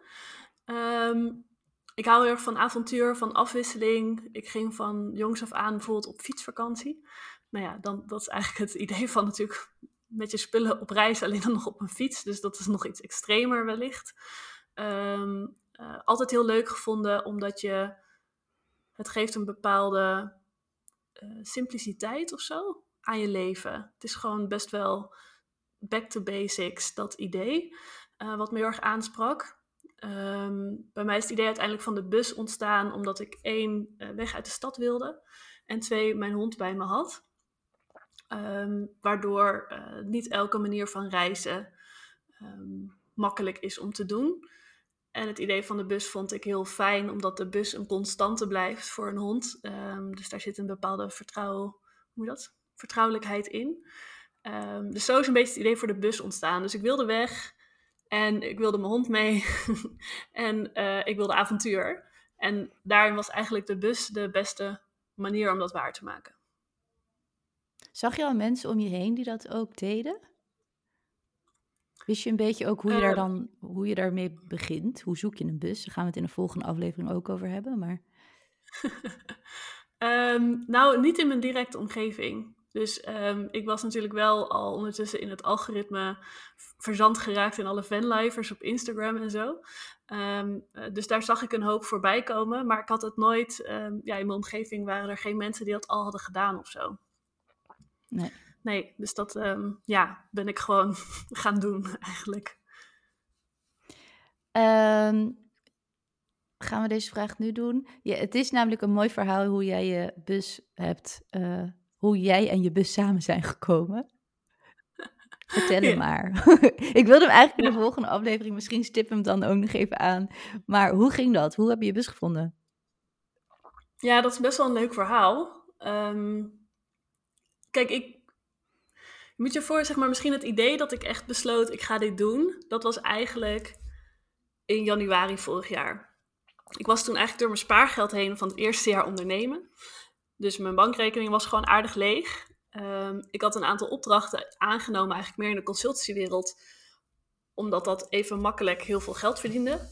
Ik hou heel erg van avontuur, van afwisseling. Ik ging van jongs af aan bijvoorbeeld op fietsvakantie. Nou ja, dat is eigenlijk het idee van natuurlijk met je spullen op reis, alleen dan nog op een fiets. Dus dat is nog iets extremer wellicht. Altijd heel leuk gevonden, omdat het geeft een bepaalde simpliciteit of zo aan je leven. Het is gewoon best wel back to basics, dat idee, wat me heel erg aansprak. Bij mij is het idee uiteindelijk van de bus ontstaan omdat ik 1, weg uit de stad wilde en 2, mijn hond bij me had. Waardoor niet elke manier van reizen makkelijk is om te doen. En het idee van de bus vond ik heel fijn, omdat de bus een constante blijft voor een hond. Dus daar zit een bepaalde vertrouwelijkheid in. Dus zo is een beetje het idee voor de bus ontstaan. Dus ik wilde weg en ik wilde mijn hond mee en ik wilde avontuur. En daarin was eigenlijk de bus de beste manier om dat waar te maken.
Zag je al mensen om je heen die dat ook deden? Wist je een beetje ook hoe je daarmee begint? Hoe zoek je een bus? Daar gaan we het in de volgende aflevering ook over hebben. Maar...
Nou, niet in mijn directe omgeving. Dus ik was natuurlijk wel al ondertussen in het algoritme verzand geraakt in alle vanlifers op Instagram en zo. Dus daar zag ik een hoop voorbij komen. Maar ik had het nooit... in mijn omgeving waren er geen mensen die dat al hadden gedaan of zo. Nee, dus dat ben ik gewoon gaan doen eigenlijk.
Gaan we deze vraag nu doen? Ja, het is namelijk een mooi verhaal hoe jij je bus hebt... hoe jij en je bus samen zijn gekomen. Vertel hem maar. Ik wilde hem eigenlijk in de volgende aflevering... misschien stip hem dan ook nog even aan. Maar hoe ging dat? Hoe heb je je bus gevonden?
Ja, dat is best wel een leuk verhaal. Kijk, je moet je voor, zeg maar, misschien het idee dat ik echt besloot... ik ga dit doen, dat was eigenlijk in januari vorig jaar. Ik was toen eigenlijk door mijn spaargeld heen van het eerste jaar ondernemen. Dus mijn bankrekening was gewoon aardig leeg. Ik had een aantal opdrachten aangenomen, eigenlijk meer in de consultancywereld, omdat dat even makkelijk heel veel geld verdiende.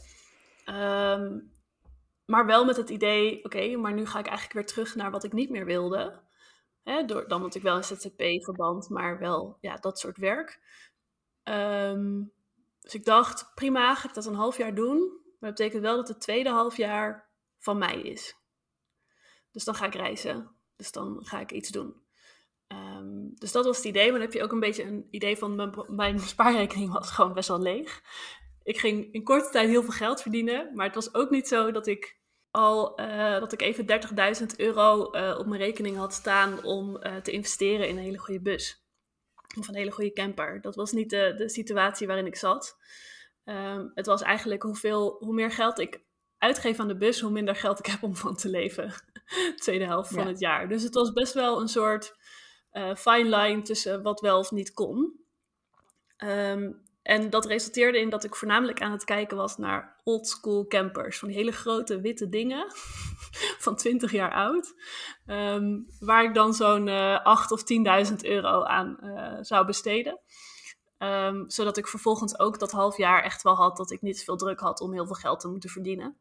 Maar wel met het idee, oké, maar nu ga ik eigenlijk weer terug naar wat ik niet meer wilde. Dan had ik wel een ZZP-verband, maar wel dat soort werk. Dus ik dacht, prima, ga ik dat een half jaar doen. Maar dat betekent wel dat het tweede half jaar van mij is. Dus dan ga ik reizen. Dus dan ga ik iets doen. Dus dat was het idee. Maar dan heb je ook een beetje een idee van... Mijn spaarrekening was gewoon best wel leeg. Ik ging in korte tijd heel veel geld verdienen. Maar het was ook niet zo dat ik dat ik even €30.000 op mijn rekening had staan... om te investeren in een hele goede bus. Of een hele goede camper. Dat was niet de situatie waarin ik zat. Het was eigenlijk hoe meer geld ik uitgeef aan de bus... hoe minder geld ik heb om van te leven. Tweede helft van het jaar. Dus het was best wel een soort fine line tussen wat wel of niet kon. En dat resulteerde in dat ik voornamelijk aan het kijken was naar old school campers. Van die hele grote witte dingen van 20 jaar oud. Waar ik dan zo'n 8.000 of 10.000 euro aan zou besteden. Zodat ik vervolgens ook dat half jaar echt wel had dat ik niet veel druk had om heel veel geld te moeten verdienen.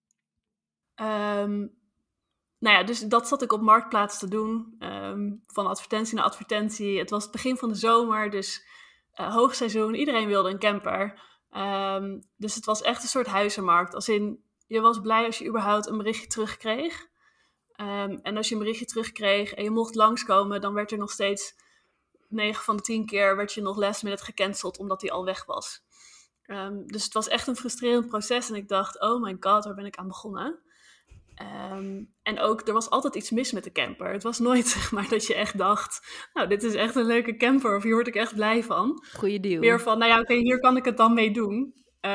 Dus dat zat ik op Marktplaats te doen. Van advertentie naar advertentie. Het was het begin van de zomer, dus hoogseizoen. Iedereen wilde een camper. Dus het was echt een soort huizenmarkt. Als in, je was blij als je überhaupt een berichtje terugkreeg. En als je een berichtje terugkreeg en je mocht langskomen, dan werd er nog steeds 9 van de 10 keer werd je nog last minute gecanceld omdat hij al weg was. Dus het was echt een frustrerend proces. En ik dacht, oh my god, waar ben ik aan begonnen? En ook, er was altijd iets mis met de camper. Het was nooit, zeg maar, dat je echt dacht... nou, dit is echt een leuke camper, of hier word ik echt blij van.
Goeie deal.
Meer van, nou ja, oké, hier kan ik het dan mee doen.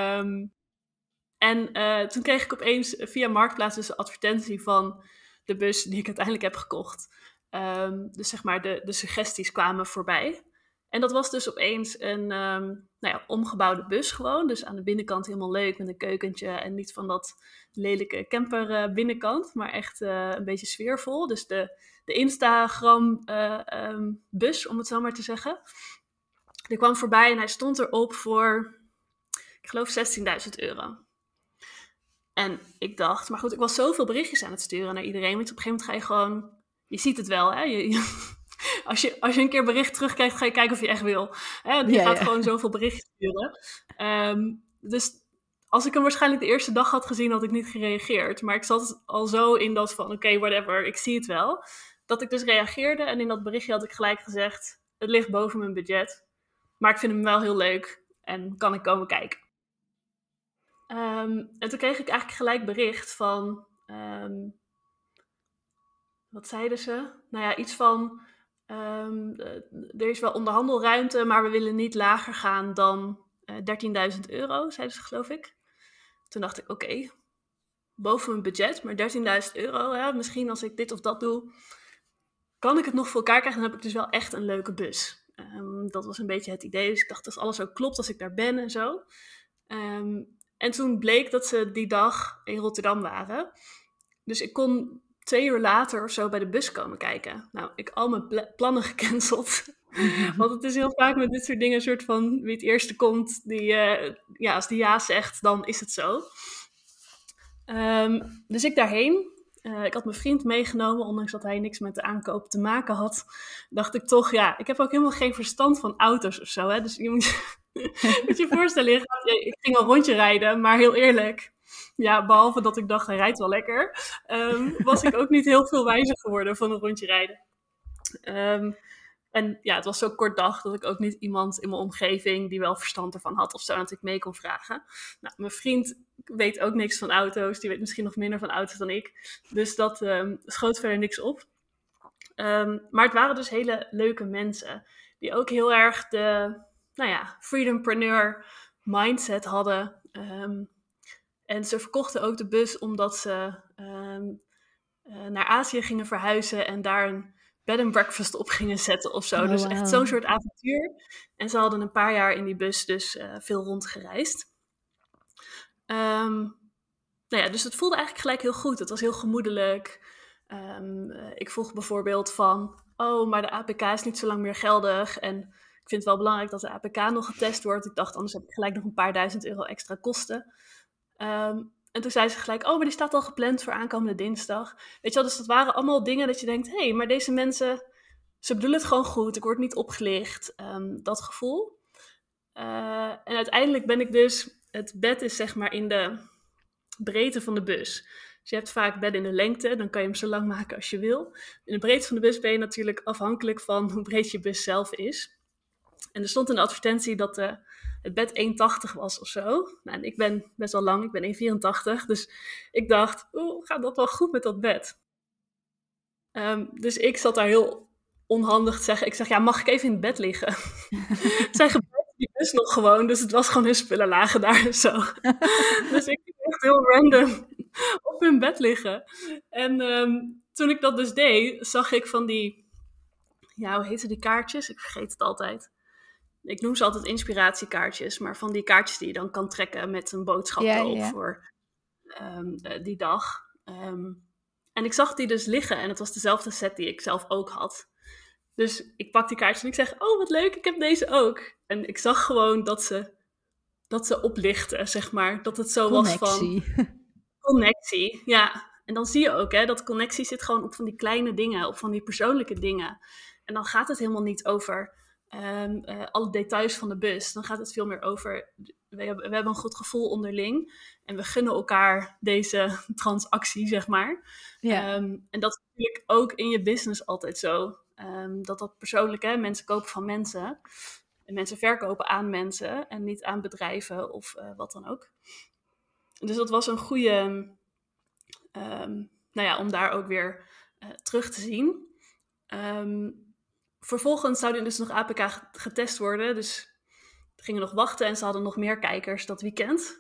Toen kreeg ik opeens via Marktplaats dus een advertentie van de bus die ik uiteindelijk heb gekocht. Dus zeg maar, de suggesties kwamen voorbij. En dat was dus opeens een omgebouwde bus gewoon. Dus aan de binnenkant helemaal leuk met een keukentje. En niet van dat lelijke camper binnenkant. Maar echt een beetje sfeervol. Dus de Instagram bus, om het zo maar te zeggen. Die kwam voorbij en hij stond erop voor, ik geloof, €16.000. En ik dacht, maar goed, ik was zoveel berichtjes aan het sturen naar iedereen. Want op een gegeven moment ga je gewoon, je ziet het wel, hè. Als je een keer bericht terugkrijgt, ga je kijken of je echt wil. Je gaat gewoon zoveel berichten sturen. Dus als ik hem waarschijnlijk de eerste dag had gezien, had ik niet gereageerd. Maar ik zat al zo in dat van, oké, whatever, ik zie het wel. Dat ik dus reageerde en in dat berichtje had ik gelijk gezegd, het ligt boven mijn budget. Maar ik vind hem wel heel leuk en kan ik komen kijken. En toen kreeg ik eigenlijk gelijk bericht van, wat zeiden ze? Nou ja, iets van, er is wel onderhandelruimte, maar we willen niet lager gaan dan €13.000, zeiden ze, geloof ik. Toen dacht ik, oké, boven mijn budget, maar €13.000, ja, misschien als ik dit of dat doe, kan ik het nog voor elkaar krijgen. Dan heb ik dus wel echt een leuke bus. Dat was een beetje het idee. Dus ik dacht, als alles ook klopt, als ik daar ben en zo. En toen bleek dat ze die dag in Rotterdam waren. Dus ik kon 2 uur later of zo bij de bus komen kijken. Nou, ik al mijn plannen gecanceld. Want het is heel vaak met dit soort dingen een soort van wie het eerste komt. Als die ja zegt, dan is het zo. Dus ik daarheen. ik had mijn vriend meegenomen, ondanks dat hij niks met de aankoop te maken had. Dacht ik toch, ja, ik heb ook helemaal geen verstand van auto's of zo. Hè? Dus je moet je voorstellen, ik ging al rondje rijden, maar heel eerlijk, ja, behalve dat ik dacht, hij rijdt wel lekker, was ik ook niet heel veel wijzer geworden van een rondje rijden. En ja, het was zo kort dag dat ik ook niet iemand in mijn omgeving die wel verstand ervan had of zo, dat ik mee kon vragen. Nou, mijn vriend weet ook niks van auto's, die weet misschien nog minder van auto's dan ik. Dus dat schoot verder niks op. Maar het waren dus hele leuke mensen die ook heel erg de, freedompreneur mindset hadden. En ze verkochten ook de bus omdat ze naar Azië gingen verhuizen en daar een bed and breakfast op gingen zetten of zo. Dus echt zo'n soort avontuur. En ze hadden een paar jaar in die bus dus veel rondgereisd. Dus het voelde eigenlijk gelijk heel goed. Het was heel gemoedelijk. Ik vroeg bijvoorbeeld van, maar de APK is niet zo lang meer geldig. En ik vind het wel belangrijk dat de APK nog getest wordt. Ik dacht, anders heb ik gelijk nog een paar €1000 extra kosten. En toen zei ze gelijk, maar die staat al gepland voor aankomende dinsdag. Weet je wel, dus dat waren allemaal dingen dat je denkt, maar deze mensen, ze bedoelen het gewoon goed. Ik word niet opgelicht. Dat gevoel. En uiteindelijk ben ik dus, het bed is zeg maar in de breedte van de bus. Dus je hebt vaak bedden in de lengte, dan kan je hem zo lang maken als je wil. In de breedte van de bus ben je natuurlijk afhankelijk van hoe breed je bus zelf is. En er stond in de advertentie dat het bed 1,80 was of zo. Nou, en ik ben best wel lang, ik ben 1,84. Dus ik dacht, gaat dat wel goed met dat bed? Dus ik zat daar heel onhandig te zeggen. Ik zeg, ja, mag ik even in het bed liggen? Zij gebruikte die bus nog gewoon, dus het was gewoon hun spullen lagen daar zo. Dus ik ging echt heel random op hun bed liggen. En toen ik dat dus deed, zag ik van die, hoe heten die kaartjes? Ik vergeet het altijd. Ik noem ze altijd inspiratiekaartjes, maar van die kaartjes die je dan kan trekken met een boodschap erop voor die dag. En ik zag die dus liggen en het was dezelfde set die ik zelf ook had. Dus ik pak die kaartjes en ik zeg, wat leuk, ik heb deze ook. En ik zag gewoon dat ze oplichten, zeg maar. Dat het zo was van connectie. Ja, en dan zie je ook dat connectie zit gewoon op van die kleine dingen, op van die persoonlijke dingen. En dan gaat het helemaal niet over alle details van de bus. Dan gaat het veel meer over, we hebben een goed gevoel onderling en we gunnen elkaar deze transactie, zeg maar. Ja. En dat is natuurlijk ook in je business altijd zo. Dat persoonlijk, mensen kopen van mensen en mensen verkopen aan mensen en niet aan bedrijven of wat dan ook. Dus dat was een goede, om daar ook weer terug te zien. Vervolgens zou dus nog APK getest worden. Dus we gingen nog wachten en ze hadden nog meer kijkers dat weekend.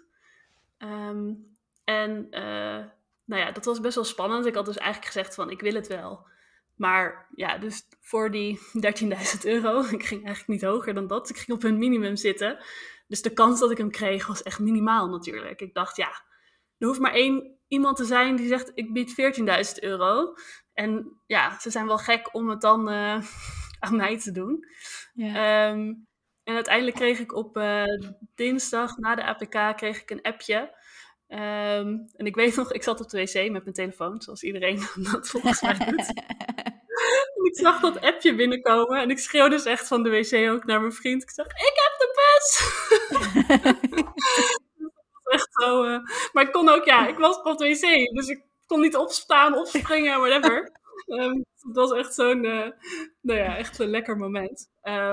Dat was best wel spannend. Ik had dus eigenlijk gezegd van, ik wil het wel. Maar ja, dus voor die €13.000, ik ging eigenlijk niet hoger dan dat. Ik ging op hun minimum zitten. Dus de kans dat ik hem kreeg was echt minimaal natuurlijk. Ik dacht, er hoeft maar één iemand te zijn die zegt, ik bied €14.000. En ja, ze zijn wel gek om het dan aan mij te doen. Ja. En uiteindelijk kreeg ik op dinsdag na de APK kreeg ik een appje. En ik weet nog, ik zat op de wc met mijn telefoon, zoals iedereen dat volgens mij doet. En ik zag dat appje binnenkomen en ik schreeuwde dus echt van de wc ook naar mijn vriend. Ik zeg, ik heb de bus! Dat was echt zo... Maar ik kon ook, ik was op de wc, dus ik kon niet opstaan, opspringen, whatever. Het was echt zo'n, echt een lekker moment.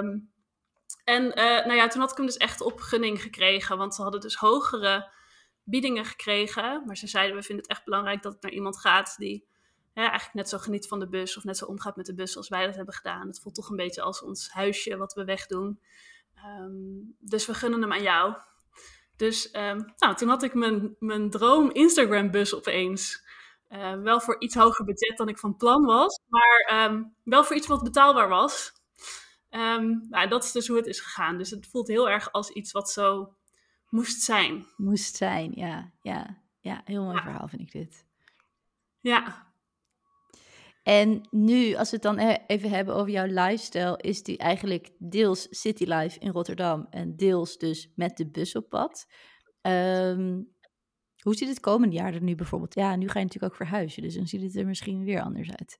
Toen had ik hem dus echt op gunning gekregen, want ze hadden dus hogere biedingen gekregen. Maar ze zeiden, we vinden het echt belangrijk dat het naar iemand gaat die eigenlijk net zo geniet van de bus of net zo omgaat met de bus als wij dat hebben gedaan. Het voelt toch een beetje als ons huisje wat we wegdoen. Dus we gunnen hem aan jou. Dus toen had ik mijn droom Instagram bus opeens. Wel voor iets hoger budget dan ik van plan was, maar wel voor iets wat betaalbaar was. Dat is dus hoe het is gegaan. Dus het voelt heel erg als iets wat zo moest zijn.
Moest zijn, ja. Heel mooi verhaal vind ik dit.
Ja.
En nu, als we het dan even hebben over jouw lifestyle, is die eigenlijk deels citylife in Rotterdam en deels dus met de bus op pad. Hoe ziet het komende jaar er nu bijvoorbeeld? Ja, nu ga je natuurlijk ook verhuizen, dus dan ziet het er misschien weer anders uit.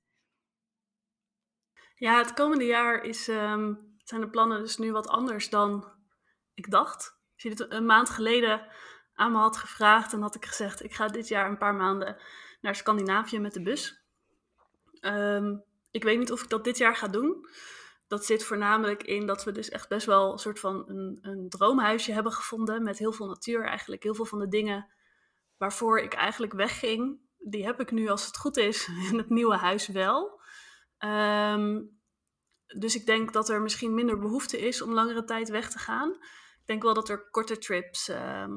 Ja, het komende jaar zijn de plannen dus nu wat anders dan ik dacht. Als je dit een maand geleden aan me had gevraagd, dan had ik gezegd, ik ga dit jaar een paar maanden naar Scandinavië met de bus. Ik weet niet of ik dat dit jaar ga doen. Dat zit voornamelijk in dat we dus echt best wel een soort van een droomhuisje hebben gevonden met heel veel natuur eigenlijk. Heel veel van de dingen waarvoor ik eigenlijk wegging, die heb ik nu als het goed is in het nieuwe huis wel. Dus ik denk dat er misschien minder behoefte is om langere tijd weg te gaan. Ik denk wel dat er korte trips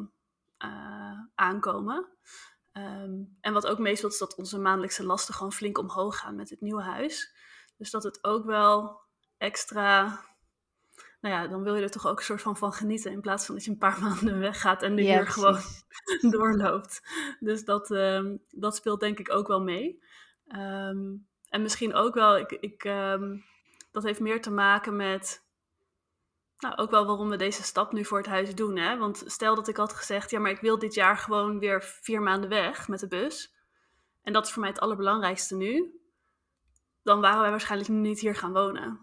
aankomen. En wat ook meespeelt is dat onze maandelijkse lasten gewoon flink omhoog gaan met het nieuwe huis. Dus dat het ook wel extra... Nou ja, dan wil je er toch ook een soort van genieten. In plaats van dat je een paar maanden weggaat en de huur gewoon doorloopt. Dus dat speelt denk ik ook wel mee. En misschien ook wel... dat heeft meer te maken met... Nou, ook wel waarom we deze stap nu voor het huis doen. Hè? Want stel dat ik had gezegd... Ja, maar ik wil dit jaar gewoon weer 4 maanden weg met de bus. En dat is voor mij het allerbelangrijkste nu. Dan waren wij waarschijnlijk nu niet hier gaan wonen.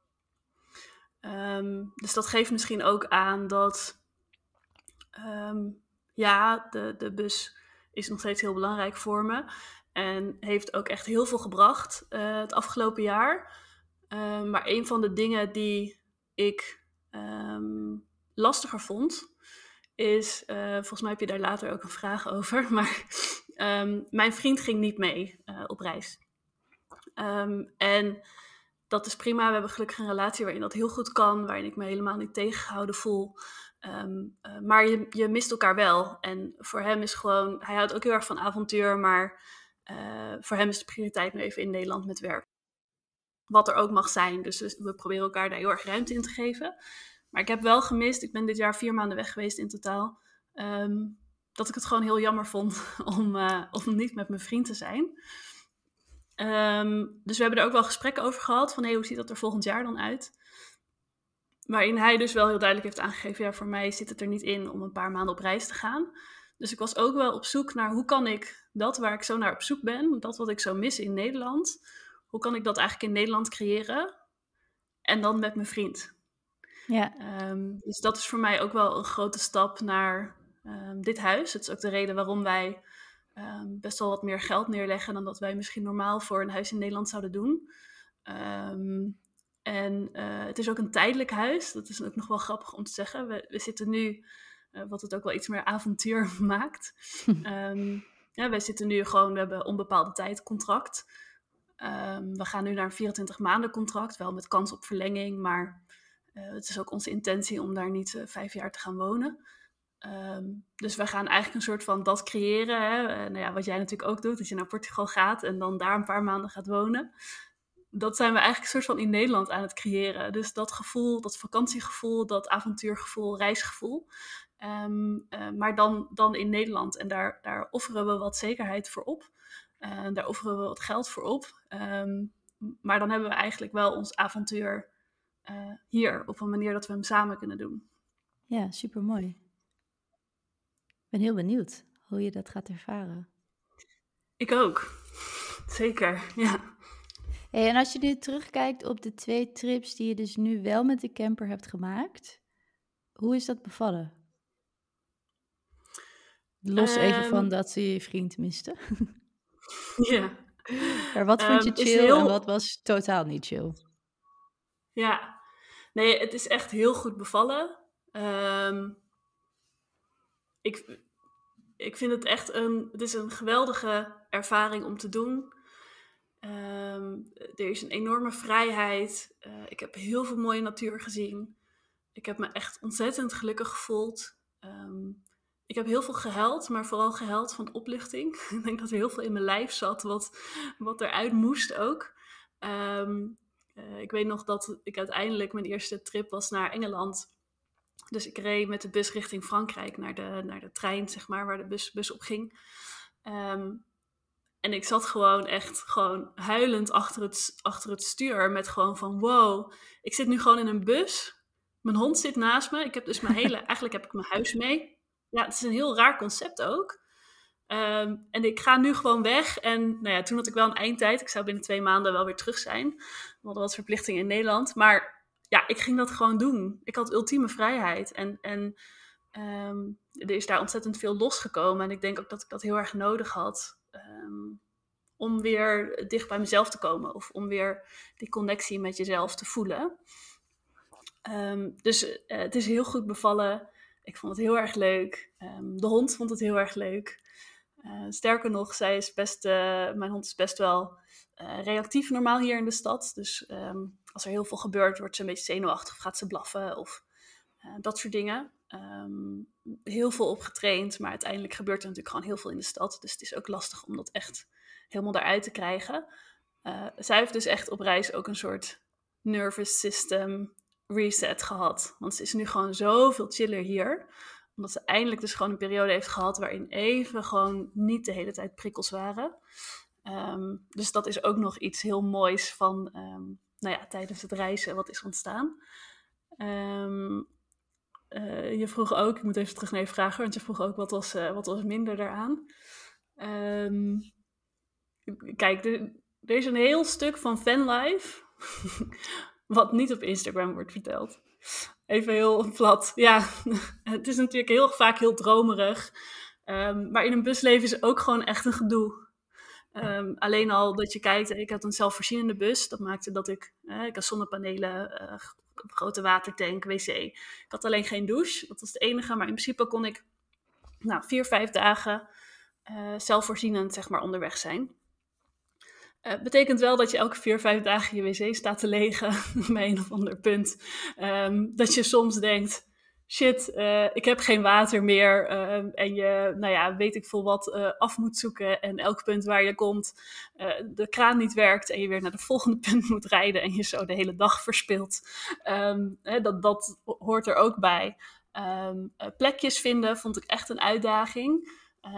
Dus dat geeft misschien ook aan dat... de bus is nog steeds heel belangrijk voor me. En heeft ook echt heel veel gebracht het afgelopen jaar. Maar een van de dingen die ik lastiger vond... is, volgens mij heb je daar later ook een vraag over... maar mijn vriend ging niet mee op reis. En dat is prima. We hebben gelukkig een relatie waarin dat heel goed kan... waarin ik me helemaal niet tegengehouden voel... maar je mist elkaar wel. En voor hem is gewoon... Hij houdt ook heel erg van avontuur... maar voor hem is de prioriteit nu even in Nederland met werk. Wat er ook mag zijn. Dus we proberen elkaar daar heel erg ruimte in te geven. Maar ik heb wel gemist... Ik ben dit jaar 4 maanden weg geweest in totaal... dat ik het gewoon heel jammer vond... om niet met mijn vriend te zijn... Dus we hebben er ook wel gesprekken over gehad... van hoe ziet dat er volgend jaar dan uit... Waarin hij dus wel heel duidelijk heeft aangegeven... ja, voor mij zit het er niet in om een paar maanden op reis te gaan. Dus ik was ook wel op zoek naar... hoe kan ik dat waar ik zo naar op zoek ben... dat wat ik zo mis in Nederland... hoe kan ik dat eigenlijk in Nederland creëren... en dan met mijn vriend.
Ja.
Dus dat is voor mij ook wel een grote stap naar dit huis. Het is ook de reden waarom wij... best wel wat meer geld neerleggen... dan dat wij misschien normaal voor een huis in Nederland zouden doen... En het is ook een tijdelijk huis. Dat is ook nog wel grappig om te zeggen. We zitten nu, wat het ook wel iets meer avontuur maakt. Wij zitten nu gewoon, we hebben onbepaalde tijd contract. We gaan nu naar een 24 maanden contract. Wel met kans op verlenging. Maar het is ook onze intentie om daar niet 5 jaar te gaan wonen. Dus we gaan eigenlijk een soort van dat creëren. Hè? Wat jij natuurlijk ook doet. Dat je naar Portugal gaat en dan daar een paar maanden gaat wonen. Dat zijn we eigenlijk een soort van in Nederland aan het creëren. Dus dat gevoel, dat vakantiegevoel, dat avontuurgevoel, reisgevoel. Maar dan in Nederland. En daar offeren we wat zekerheid voor op. Daar offeren we wat geld voor op. Maar dan hebben we eigenlijk wel ons avontuur hier. Op een manier dat we hem samen kunnen doen.
Ja, supermooi. Ik ben heel benieuwd hoe je dat gaat ervaren.
Ik ook. Zeker, ja.
Hey, en als je nu terugkijkt op de 2 trips die je dus nu wel met de camper hebt gemaakt, hoe is dat bevallen? Los even van dat ze je vriend miste.
Ja.
Maar wat vond je chill en wat was totaal niet chill?
Ja, nee, het is echt heel goed bevallen. Ik vind het echt het is een geweldige ervaring om te doen. Er is een enorme vrijheid. Ik heb heel veel mooie natuur gezien. Ik heb me echt ontzettend gelukkig gevoeld. Ik heb heel veel gehuild, maar vooral gehuild van opluchting. Ik denk dat er heel veel in mijn lijf zat, wat eruit moest ook. Ik weet nog dat ik uiteindelijk mijn eerste trip was naar Engeland. Dus ik reed met de bus richting Frankrijk naar de trein, zeg maar, waar de bus op ging. En ik zat gewoon huilend achter het stuur met gewoon van wow, ik zit nu gewoon in een bus. Mijn hond zit naast me. Ik heb dus eigenlijk heb ik mijn huis mee. Ja, het is een heel raar concept ook. En ik ga nu gewoon weg. En nou ja, toen had ik wel een eindtijd. Ik zou binnen 2 maanden wel weer terug zijn. We hadden wat verplichtingen in Nederland. Maar ja, ik ging dat gewoon doen. Ik had ultieme vrijheid. En er is daar ontzettend veel losgekomen. En ik denk ook dat ik dat heel erg nodig had. Om weer dicht bij mezelf te komen. Of om weer die connectie met jezelf te voelen. Dus het is heel goed bevallen. Ik vond het heel erg leuk. De hond vond het heel erg leuk. Sterker nog, mijn hond is best wel reactief normaal hier in de stad. Dus als er heel veel gebeurt, wordt ze een beetje zenuwachtig of gaat ze blaffen of dat soort dingen. Heel veel op getraind, maar uiteindelijk gebeurt er natuurlijk gewoon heel veel in de stad. Dus het is ook lastig om dat echt helemaal eruit te krijgen. Zij heeft dus echt op reis ook een soort nervous system reset gehad. Want ze is nu gewoon zoveel chiller hier. Omdat ze eindelijk dus gewoon een periode heeft gehad waarin even gewoon niet de hele tijd prikkels waren. Dus dat is ook nog iets heel moois van tijdens het reizen wat is ontstaan. Je vroeg ook, ik moet even terug naar je vraag, want je vroeg ook wat was minder daaraan. Kijk, er is een heel stuk van fanlife wat niet op Instagram wordt verteld. Even heel plat. Ja, het is natuurlijk heel vaak heel dromerig. Maar in een busleven is ook gewoon echt een gedoe. Alleen al dat je kijkt, ik had een zelfvoorzienende bus. Dat maakte dat ik had zonnepanelen, grote watertank, wc. Ik had alleen geen douche, dat was het enige. Maar in principe kon ik 4-5 dagen zelfvoorzienend zeg maar onderweg zijn. Betekent wel dat je elke 4-5 dagen je wc staat te legen bij een of ander punt. Dat je soms denkt, shit, ik heb geen water meer. En je, weet ik veel wat, af moet zoeken. En elk punt waar je komt, de kraan niet werkt. En je weer naar de volgende punt moet rijden. En je zo de hele dag verspilt. Dat hoort er ook bij. Plekjes vinden vond ik echt een uitdaging.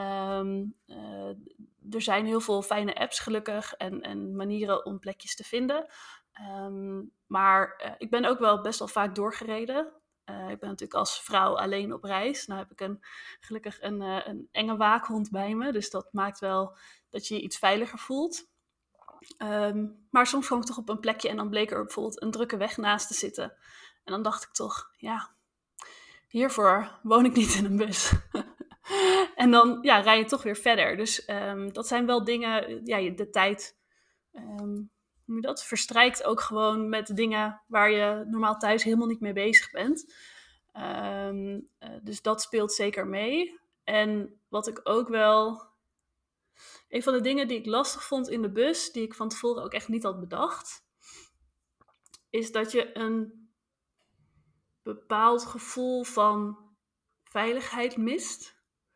Er zijn heel veel fijne apps gelukkig en manieren om plekjes te vinden. Maar ik ben ook wel best wel vaak doorgereden. Ik ben natuurlijk als vrouw alleen op reis. Nou heb ik gelukkig een enge waakhond bij me. Dus dat maakt wel dat je je iets veiliger voelt. Maar soms kwam ik toch op een plekje en dan bleek er bijvoorbeeld een drukke weg naast te zitten. En dan dacht ik toch, ja, hiervoor woon ik niet in een bus. En dan rij je toch weer verder. Dus dat zijn wel dingen, de tijd hoe je dat verstrijkt ook gewoon met dingen waar je normaal thuis helemaal niet mee bezig bent. Dus dat speelt zeker mee. En wat ik ook wel... Een van de dingen die ik lastig vond in de bus, die ik van tevoren ook echt niet had bedacht, is dat je een bepaald gevoel van veiligheid mist.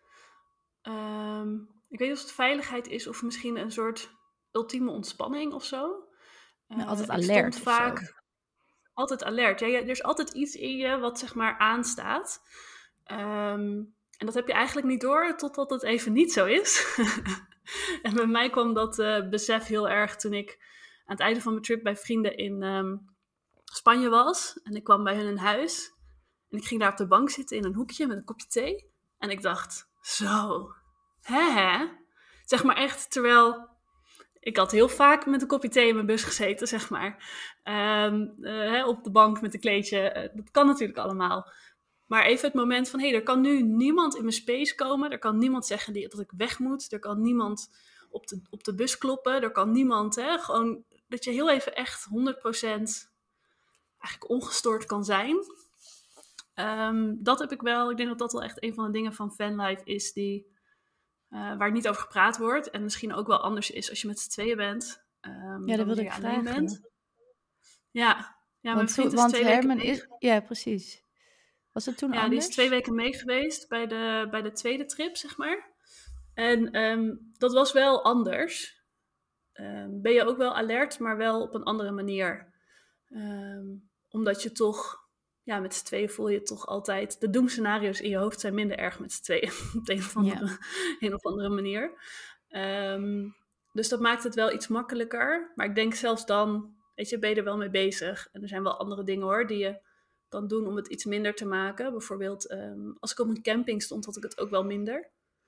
Ik weet niet of het veiligheid is of misschien een soort ultieme ontspanning of zo.
Altijd alert of vaak. Zo.
Altijd alert. Ja, er is altijd iets in je wat zeg maar aanstaat. En dat heb je eigenlijk niet door totdat het even niet zo is. En bij mij kwam dat besef heel erg toen ik aan het einde van mijn trip bij vrienden in Spanje was. En ik kwam bij hun in huis. En ik ging daar op de bank zitten in een hoekje met een kopje thee. En ik dacht, zo, hè? Zeg maar echt, terwijl ik had heel vaak met een kopje thee in mijn bus gezeten, zeg maar. Op de bank met een kleedje. Dat kan natuurlijk allemaal. Maar even het moment van, er kan nu niemand in mijn space komen. Er kan niemand zeggen dat ik weg moet. Er kan niemand op de bus kloppen. Er kan niemand, gewoon dat je heel even echt 100% eigenlijk ongestoord kan zijn. Dat heb ik wel. Ik denk dat dat wel echt een van de dingen van fanlife is waar niet over gepraat wordt. En misschien ook wel anders is als je met z'n tweeën bent.
Dat wilde ik vragen. Bent.
Ja, mijn vriend is 2
Herman
weken
is... Ja, precies. Was het toen anders?
Die is 2 weken mee geweest bij de tweede trip, zeg maar. En dat was wel anders. Ben je ook wel alert, maar wel op een andere manier. Omdat je toch... Ja, met z'n tweeën voel je toch altijd... De doemscenario's in je hoofd zijn minder erg met z'n tweeën. Op een of andere manier. Dus dat maakt het wel iets makkelijker. Maar ik denk zelfs dan... Weet je, ben je er wel mee bezig. En er zijn wel andere dingen hoor, die je kan doen om het iets minder te maken. Bijvoorbeeld, als ik op een camping stond, had ik het ook wel minder.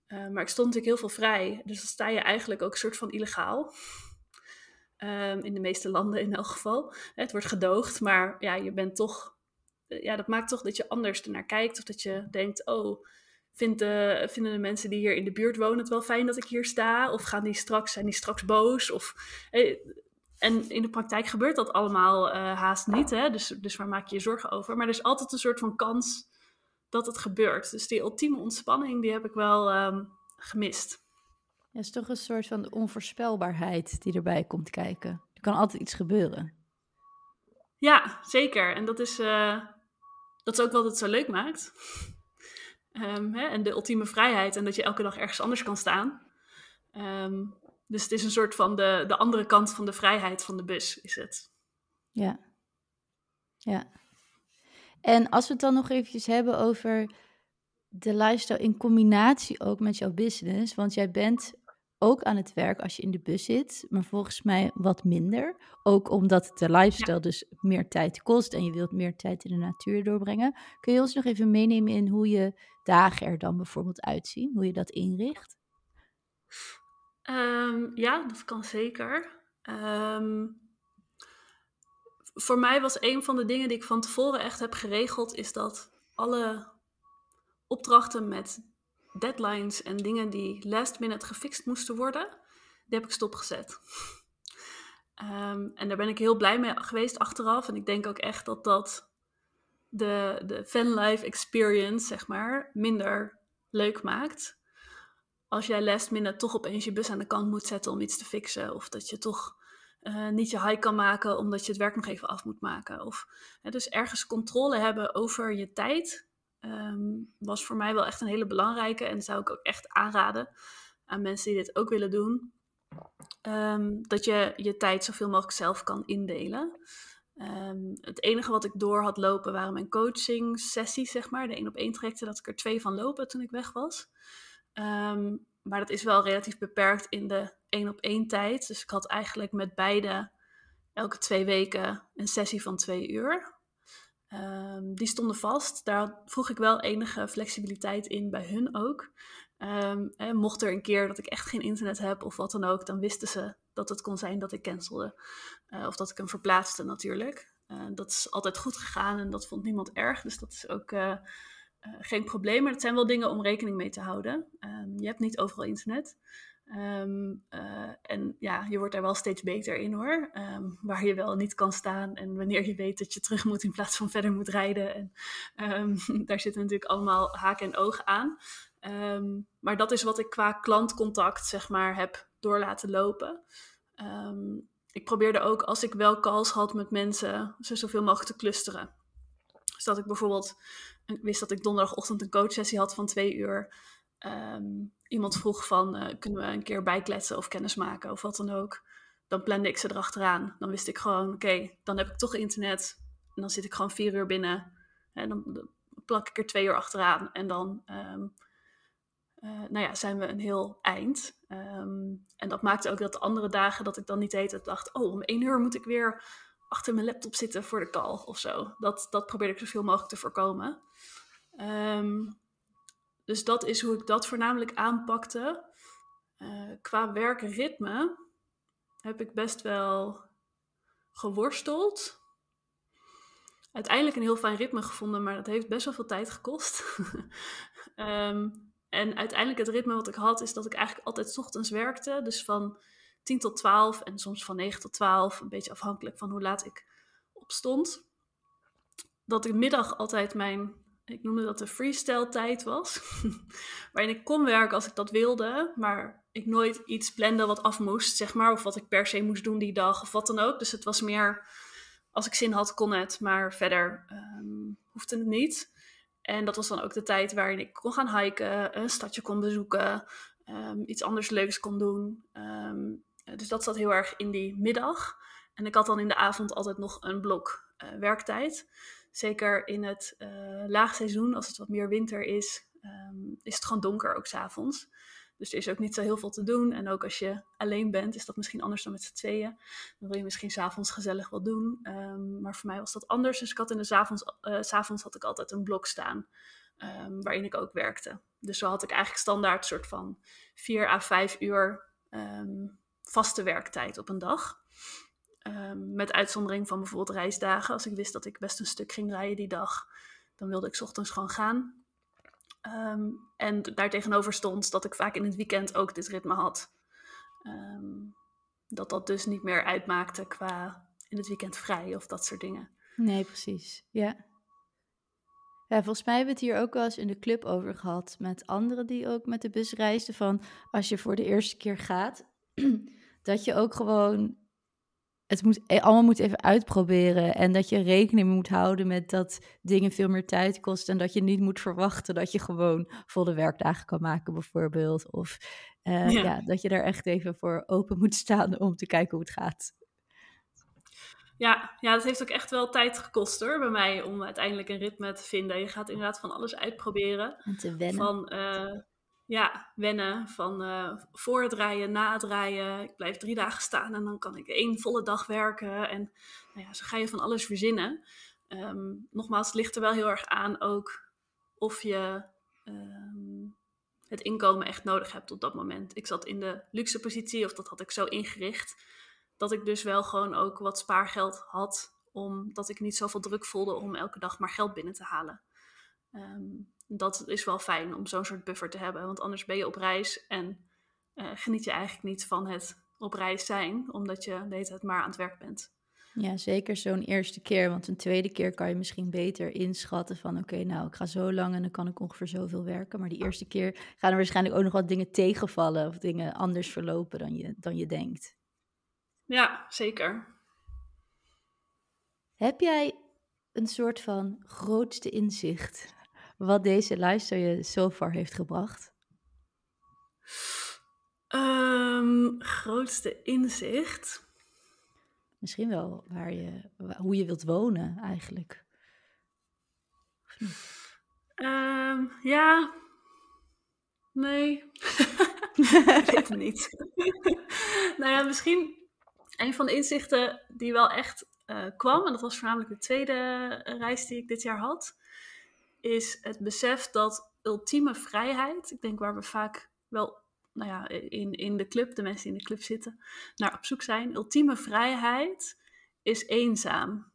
Maar ik stond natuurlijk heel veel vrij. Dus dan sta je eigenlijk ook een soort van illegaal. In de meeste landen in elk geval. Het wordt gedoogd, maar ja, je bent toch... dat maakt toch dat je anders ernaar kijkt. Of dat je denkt, vinden de mensen die hier in de buurt wonen het wel fijn dat ik hier sta? Of zijn die straks boos? En in de praktijk gebeurt dat allemaal haast niet. Hè? Dus waar maak je je zorgen over? Maar er is altijd een soort van kans dat het gebeurt. Dus die ultieme ontspanning, die heb ik wel gemist.
Ja, is toch een soort van onvoorspelbaarheid die erbij komt kijken. Er kan altijd iets gebeuren.
Ja, zeker. En dat is ook wat het zo leuk maakt. En de ultieme vrijheid. En dat je elke dag ergens anders kan staan. Dus het is een soort van de andere kant van de vrijheid van de bus, is het.
Ja. En als we het dan nog eventjes hebben over de lifestyle in combinatie ook met jouw business. Want jij bent ook aan het werk als je in de bus zit, maar volgens mij wat minder. Ook omdat de lifestyle dus meer tijd kost en je wilt meer tijd in de natuur doorbrengen. Kun je ons nog even meenemen in hoe je dagen er dan bijvoorbeeld uitzien? Hoe je dat inricht?
Ja, dat kan zeker. Voor mij was een van de dingen die ik van tevoren echt heb geregeld, is dat alle opdrachten met deadlines en dingen die last minute gefixt moesten worden, die heb ik stopgezet. En daar ben ik heel blij mee geweest achteraf. En ik denk ook echt dat de fanlife experience, zeg maar, minder leuk maakt. Als jij last minute toch opeens je bus aan de kant moet zetten om iets te fixen. Of dat je toch niet je hike kan maken omdat je het werk nog even af moet maken. Dus ergens controle hebben over je tijd was voor mij wel echt een hele belangrijke. En zou ik ook echt aanraden aan mensen die dit ook willen doen. Dat je je tijd zoveel mogelijk zelf kan indelen. Het enige wat ik door had lopen waren mijn coaching sessies, zeg maar. De 1-op-1 trajecten, dat ik er 2 van lopen toen ik weg was. Maar dat is wel relatief beperkt in de 1-op-1 tijd. Dus ik had eigenlijk met beide elke 2 weken een sessie van 2 uur. Die stonden vast. Daar vroeg ik wel enige flexibiliteit in bij hun ook. Mocht er een keer dat ik echt geen internet heb of wat dan ook, dan wisten ze dat het kon zijn dat ik cancelde. Of dat ik hem verplaatste natuurlijk. Dat is altijd goed gegaan en dat vond niemand erg. Dus dat is ook geen probleem. Maar het zijn wel dingen om rekening mee te houden. Je hebt niet overal internet. En ja, je wordt er wel steeds beter in hoor. Waar je wel niet kan staan en wanneer je weet dat je terug moet in plaats van verder moet rijden. En daar zitten natuurlijk allemaal haken en ogen aan. Maar dat is wat ik qua klantcontact zeg maar heb door laten lopen. Ik probeerde ook als ik wel calls had met mensen ze zoveel mogelijk te clusteren. Dus dat ik bijvoorbeeld wist dat ik donderdagochtend een coachsessie had van 2 uur. Iemand vroeg van, kunnen we een keer bijkletsen of kennis maken of wat dan ook. Dan plande ik ze erachteraan. Dan wist ik gewoon, oké, dan heb ik toch internet. En dan zit ik gewoon 4 uur binnen. En dan plak ik er 2 uur achteraan. En dan zijn we een heel eind. En dat maakte ook dat de andere dagen dat ik dan niet heet dacht, om 1 uur moet ik weer achter mijn laptop zitten voor de call of zo. Dat probeerde ik zoveel mogelijk te voorkomen. Dus dat is hoe ik dat voornamelijk aanpakte. Qua werkritme heb ik best wel geworsteld. Uiteindelijk een heel fijn ritme gevonden, maar dat heeft best wel veel tijd gekost. En uiteindelijk het ritme wat ik had, is dat ik eigenlijk altijd 's ochtends werkte. Dus van 10 tot 12 en soms van 9 tot 12. Een beetje afhankelijk van hoe laat ik opstond. Dat ik middag altijd ik noemde dat de freestyle tijd was. Waarin ik kon werken als ik dat wilde. Maar ik nooit iets plande wat af moest, zeg maar. Of wat ik per se moest doen die dag of wat dan ook. Dus het was meer, als ik zin had, kon het. Maar verder hoefde het niet. En dat was dan ook de tijd waarin ik kon gaan hiken, een stadje kon bezoeken, iets anders leuks kon doen. Dus dat zat heel erg in die middag. En ik had dan in de avond altijd nog een blok werktijd. Zeker in het laagseizoen, als het wat meer winter is het gewoon donker ook 's avonds. Dus er is ook niet zo heel veel te doen. En ook als je alleen bent, is dat misschien anders dan met z'n tweeën. Dan wil je misschien 's avonds gezellig wat doen. Maar voor mij was dat anders. Dus ik had in de 's avonds had ik altijd een blok staan waarin ik ook werkte. Dus zo had ik eigenlijk standaard soort van 4 à 5 uur vaste werktijd op een dag. Met uitzondering van bijvoorbeeld reisdagen. Als ik wist dat ik best een stuk ging rijden die dag, dan wilde ik 's ochtends gewoon gaan. En daartegenover stond dat ik vaak in het weekend ook dit ritme had. Dat dus niet meer uitmaakte qua in het weekend vrij of dat soort dingen.
Nee, precies. Ja. Ja, volgens mij hebben we het hier ook wel eens in de club over gehad met anderen die ook met de bus reisden. Van als je voor de eerste keer gaat, dat je ook gewoon allemaal moet even uitproberen. En dat je rekening moet houden met dat dingen veel meer tijd kosten. En dat je niet moet verwachten dat je gewoon volle werkdagen kan maken bijvoorbeeld. Of dat je daar echt even voor open moet staan om te kijken hoe het gaat.
Ja, dat heeft ook echt wel tijd gekost hoor, bij mij, om uiteindelijk een ritme te vinden. Je gaat inderdaad van alles uitproberen.
En te wennen.
Van, wennen. Van voor het rijden, na het rijden. Ik blijf 3 dagen staan en dan kan ik 1 volle dag werken. En zo ga je van alles verzinnen. Nogmaals, het ligt er wel heel erg aan ook of je het inkomen echt nodig hebt op dat moment. Ik zat in de luxe positie, of dat had ik zo ingericht, dat ik dus wel gewoon ook wat spaargeld had, omdat ik niet zoveel druk voelde om elke dag maar geld binnen te halen. Dat is wel fijn om zo'n soort buffer te hebben, want anders ben je op reis en geniet je eigenlijk niet van het op reis zijn, omdat je de hele tijd maar aan het werk bent.
Ja, zeker zo'n eerste keer, want een tweede keer kan je misschien beter inschatten van oké, ik ga zo lang en dan kan ik ongeveer zoveel werken. Maar die eerste keer gaan er waarschijnlijk ook nog wat dingen tegenvallen of dingen anders verlopen dan je denkt.
Ja, zeker.
Heb jij een soort van grootste inzicht wat deze lifestyle je so far heeft gebracht?
Grootste inzicht?
Misschien wel hoe je wilt wonen eigenlijk.
Ja. Nee. Ik weet het niet. Misschien een van de inzichten die wel echt kwam, en dat was voornamelijk de tweede reis die ik dit jaar had, is het besef dat ultieme vrijheid, ik denk waar we vaak wel, in de club, de mensen die in de club zitten, naar op zoek zijn, ultieme vrijheid is eenzaam.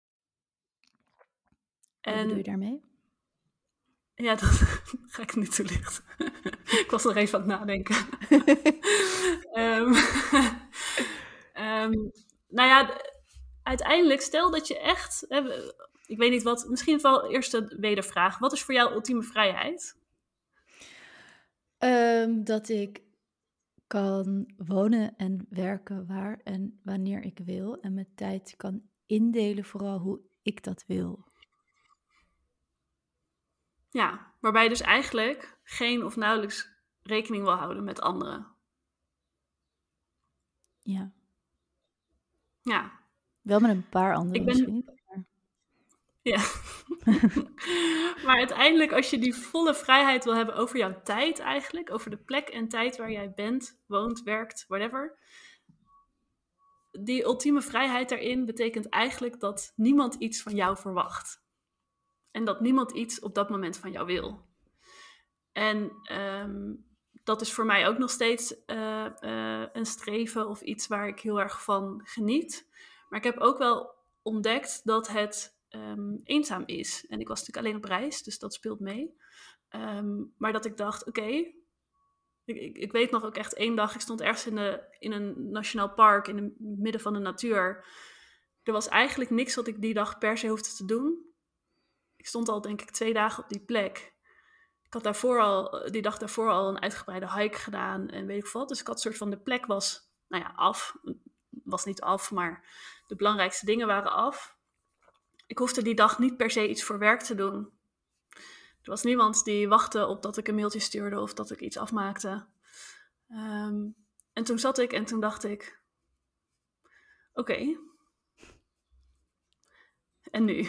Wat bedoel je daarmee?
Ja, dat ga ik niet toelichten. Ik was nog even aan het nadenken. Uiteindelijk, stel dat je echt, ik weet niet wat, misschien wel eerst de wedervraag. Wat is voor jou ultieme vrijheid?
Dat ik kan wonen en werken waar en wanneer ik wil. En mijn tijd kan indelen vooral hoe ik dat wil.
Ja, waarbij je dus eigenlijk geen of nauwelijks rekening wil houden met anderen.
Ja.
Ja.
Wel met een paar anderen misschien.
Ja. Maar uiteindelijk, als je die volle vrijheid wil hebben over jouw tijd eigenlijk, over de plek en tijd waar jij bent, woont, werkt, whatever. Die ultieme vrijheid daarin betekent eigenlijk dat niemand iets van jou verwacht. En dat niemand iets op dat moment van jou wil. En dat is voor mij ook nog steeds een streven of iets waar ik heel erg van geniet. Maar ik heb ook wel ontdekt dat het eenzaam is. En ik was natuurlijk alleen op reis, dus dat speelt mee. Maar dat ik dacht, oké, ik weet nog ook echt 1 dag, ik stond ergens in een nationaal park in het midden van de natuur. Er was eigenlijk niks wat ik die dag per se hoefde te doen. Ik stond al, denk ik, 2 dagen op die plek. Ik had die dag daarvoor al een uitgebreide hike gedaan en weet ik wat. Dus ik had een soort van, de plek was, af. Was niet af, maar de belangrijkste dingen waren af. Ik hoefde die dag niet per se iets voor werk te doen. Er was niemand die wachtte op dat ik een mailtje stuurde of dat ik iets afmaakte. En toen zat ik en toen dacht ik, oké. En nu?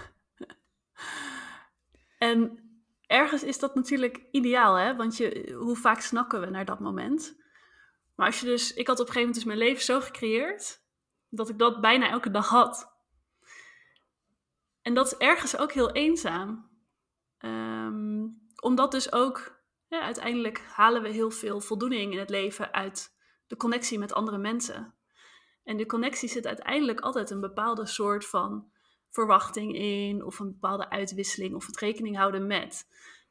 En ergens is dat natuurlijk ideaal, hè? Want hoe vaak snakken we naar dat moment? Maar als je dus, ik had op een gegeven moment dus mijn leven zo gecreëerd dat ik dat bijna elke dag had. En dat is ergens ook heel eenzaam. omdat dus ook, uiteindelijk halen we heel veel voldoening in het leven uit de connectie met andere mensen. En die connectie zit uiteindelijk altijd een bepaalde soort van verwachting in, of een bepaalde uitwisseling, of het rekening houden met.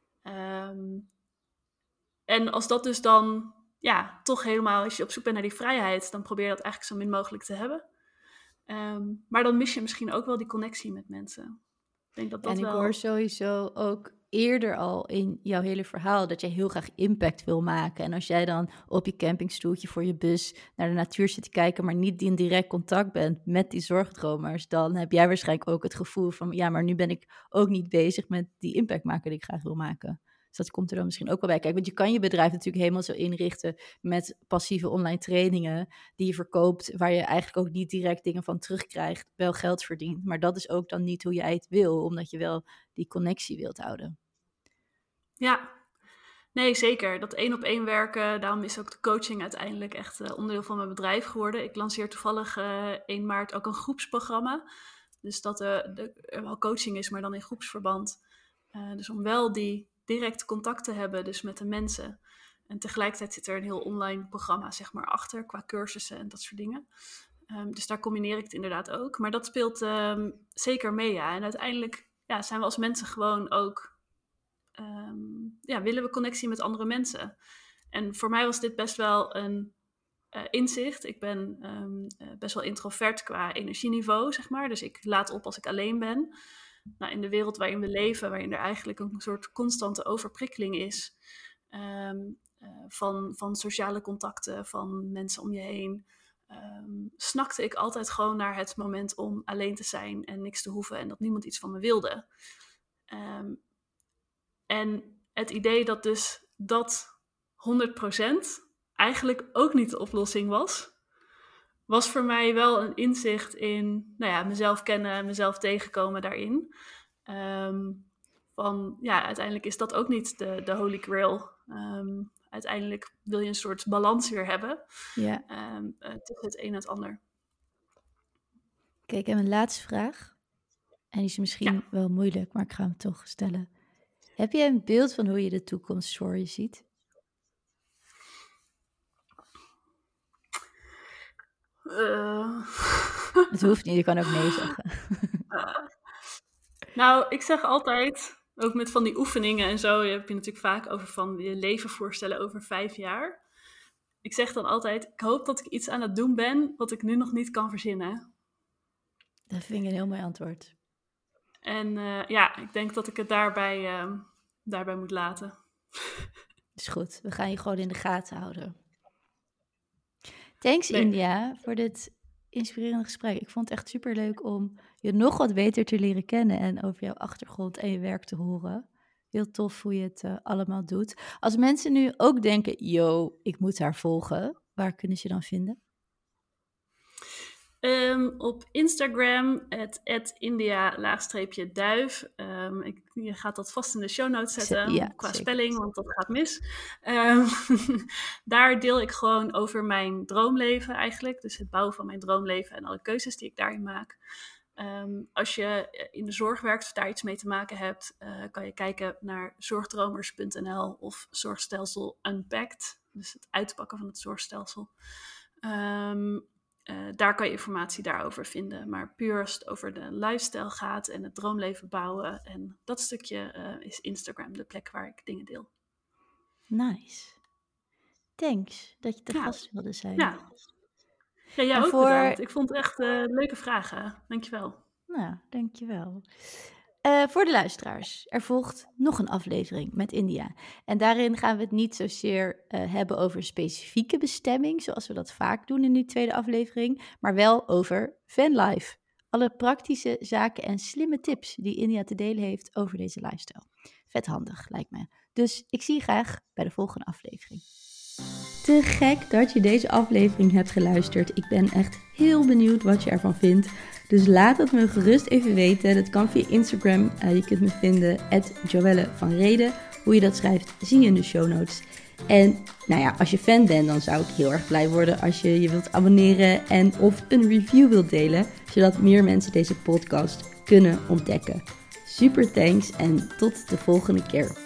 En als dat dus dan, toch helemaal, als je op zoek bent naar die vrijheid, dan probeer je dat eigenlijk zo min mogelijk te hebben. Maar dan mis je misschien ook wel die connectie met mensen. Ik denk dat dat
en ik hoor sowieso ook eerder al in jouw hele verhaal dat jij heel graag impact wil maken. En als jij dan op je campingstoeltje voor je bus naar de natuur zit te kijken, maar niet in direct contact bent met die zorgdromers, dan heb jij waarschijnlijk ook het gevoel van, maar nu ben ik ook niet bezig met die impact maken die ik graag wil maken. Dus dat komt er dan misschien ook wel bij. Kijk, want je kan je bedrijf natuurlijk helemaal zo inrichten met passieve online trainingen die je verkoopt, waar je eigenlijk ook niet direct dingen van terugkrijgt, wel geld verdient. Maar dat is ook dan niet hoe jij het wil, omdat je wel die connectie wilt houden.
Ja, nee, zeker. Dat 1-op-1 werken, daarom is ook de coaching uiteindelijk echt onderdeel van mijn bedrijf geworden. Ik lanceer toevallig 1 maart ook een groepsprogramma. Dus dat er wel coaching is, maar dan in groepsverband. Dus om wel die direct contact te hebben, dus met de mensen. En tegelijkertijd zit er een heel online programma, zeg maar, achter, qua cursussen en dat soort dingen. Dus daar combineer ik het inderdaad ook. Maar dat speelt zeker mee, ja. En uiteindelijk zijn we als mensen gewoon ook, willen we connectie met andere mensen. En voor mij was dit best wel een inzicht. Ik ben best wel introvert qua energieniveau, zeg maar. Dus ik laat op als ik alleen ben. Nou, in de wereld waarin we leven, waarin er eigenlijk een soort constante overprikkeling is van sociale contacten, van mensen om je heen, snakte ik altijd gewoon naar het moment om alleen te zijn en niks te hoeven en dat niemand iets van me wilde. En het idee dat dus dat 100% eigenlijk ook niet de oplossing was voor mij wel een inzicht in mezelf kennen, mezelf tegenkomen daarin. Uiteindelijk is dat ook niet de holy grail. Uiteindelijk wil je een soort balans weer hebben tussen het een en het ander.
Kijk, ik heb een laatste vraag. En die is misschien wel moeilijk, maar ik ga hem toch stellen. Heb je een beeld van hoe je de toekomst voor je ziet? Het hoeft niet, je kan ook nee zeggen.
Nou, ik zeg altijd, ook met van die oefeningen en zo, heb je natuurlijk vaak over van je leven voorstellen over 5 jaar. Ik zeg dan altijd, ik hoop dat ik iets aan het doen ben wat ik nu nog niet kan verzinnen.
Dat vind ik een heel mooi antwoord.
En ik denk dat ik het daarbij moet laten.
Is goed, we gaan je gewoon in de gaten houden. Thanks India voor dit inspirerende gesprek. Ik vond het echt superleuk om je nog wat beter te leren kennen en over jouw achtergrond en je werk te horen. Heel tof hoe je het allemaal doet. Als mensen nu ook denken, ik moet haar volgen, waar kunnen ze je dan vinden?
Op Instagram, @India_duif. Je gaat dat vast in de show notes zetten, qua spelling, want dat gaat mis. Daar deel ik gewoon over mijn droomleven eigenlijk. Dus het bouwen van mijn droomleven en alle keuzes die ik daarin maak. Als je in de zorg werkt of daar iets mee te maken hebt, kan je kijken naar zorgdromers.nl of Zorgstelsel Unpacked. Dus het uitpakken van het zorgstelsel. Daar kan je informatie daarover vinden. Maar puur als het over de lifestyle gaat en het droomleven bouwen. En dat stukje is Instagram de plek waar ik dingen deel.
Nice. Thanks dat je te gast wilde zijn.
Ja, jij ook bedankt. Ik vond het echt leuke vragen. Dankjewel.
Nou, dankjewel. Voor de luisteraars, er volgt nog een aflevering met India. En daarin gaan we het niet zozeer hebben over specifieke bestemming, zoals we dat vaak doen in die tweede aflevering, maar wel over vanlife. Alle praktische zaken en slimme tips die India te delen heeft over deze lifestyle. Vet handig, lijkt me. Dus ik zie je graag bij de volgende aflevering. Te gek dat je deze aflevering hebt geluisterd. Ik ben echt heel benieuwd wat je ervan vindt. Dus laat het me gerust even weten. Dat kan via Instagram. Je kunt me vinden @JoelleVanReden. Hoe je dat schrijft, zie je in de show notes. En als je fan bent, dan zou ik heel erg blij worden als je je wilt abonneren en of een review wilt delen, zodat meer mensen deze podcast kunnen ontdekken. Super thanks en tot de volgende keer.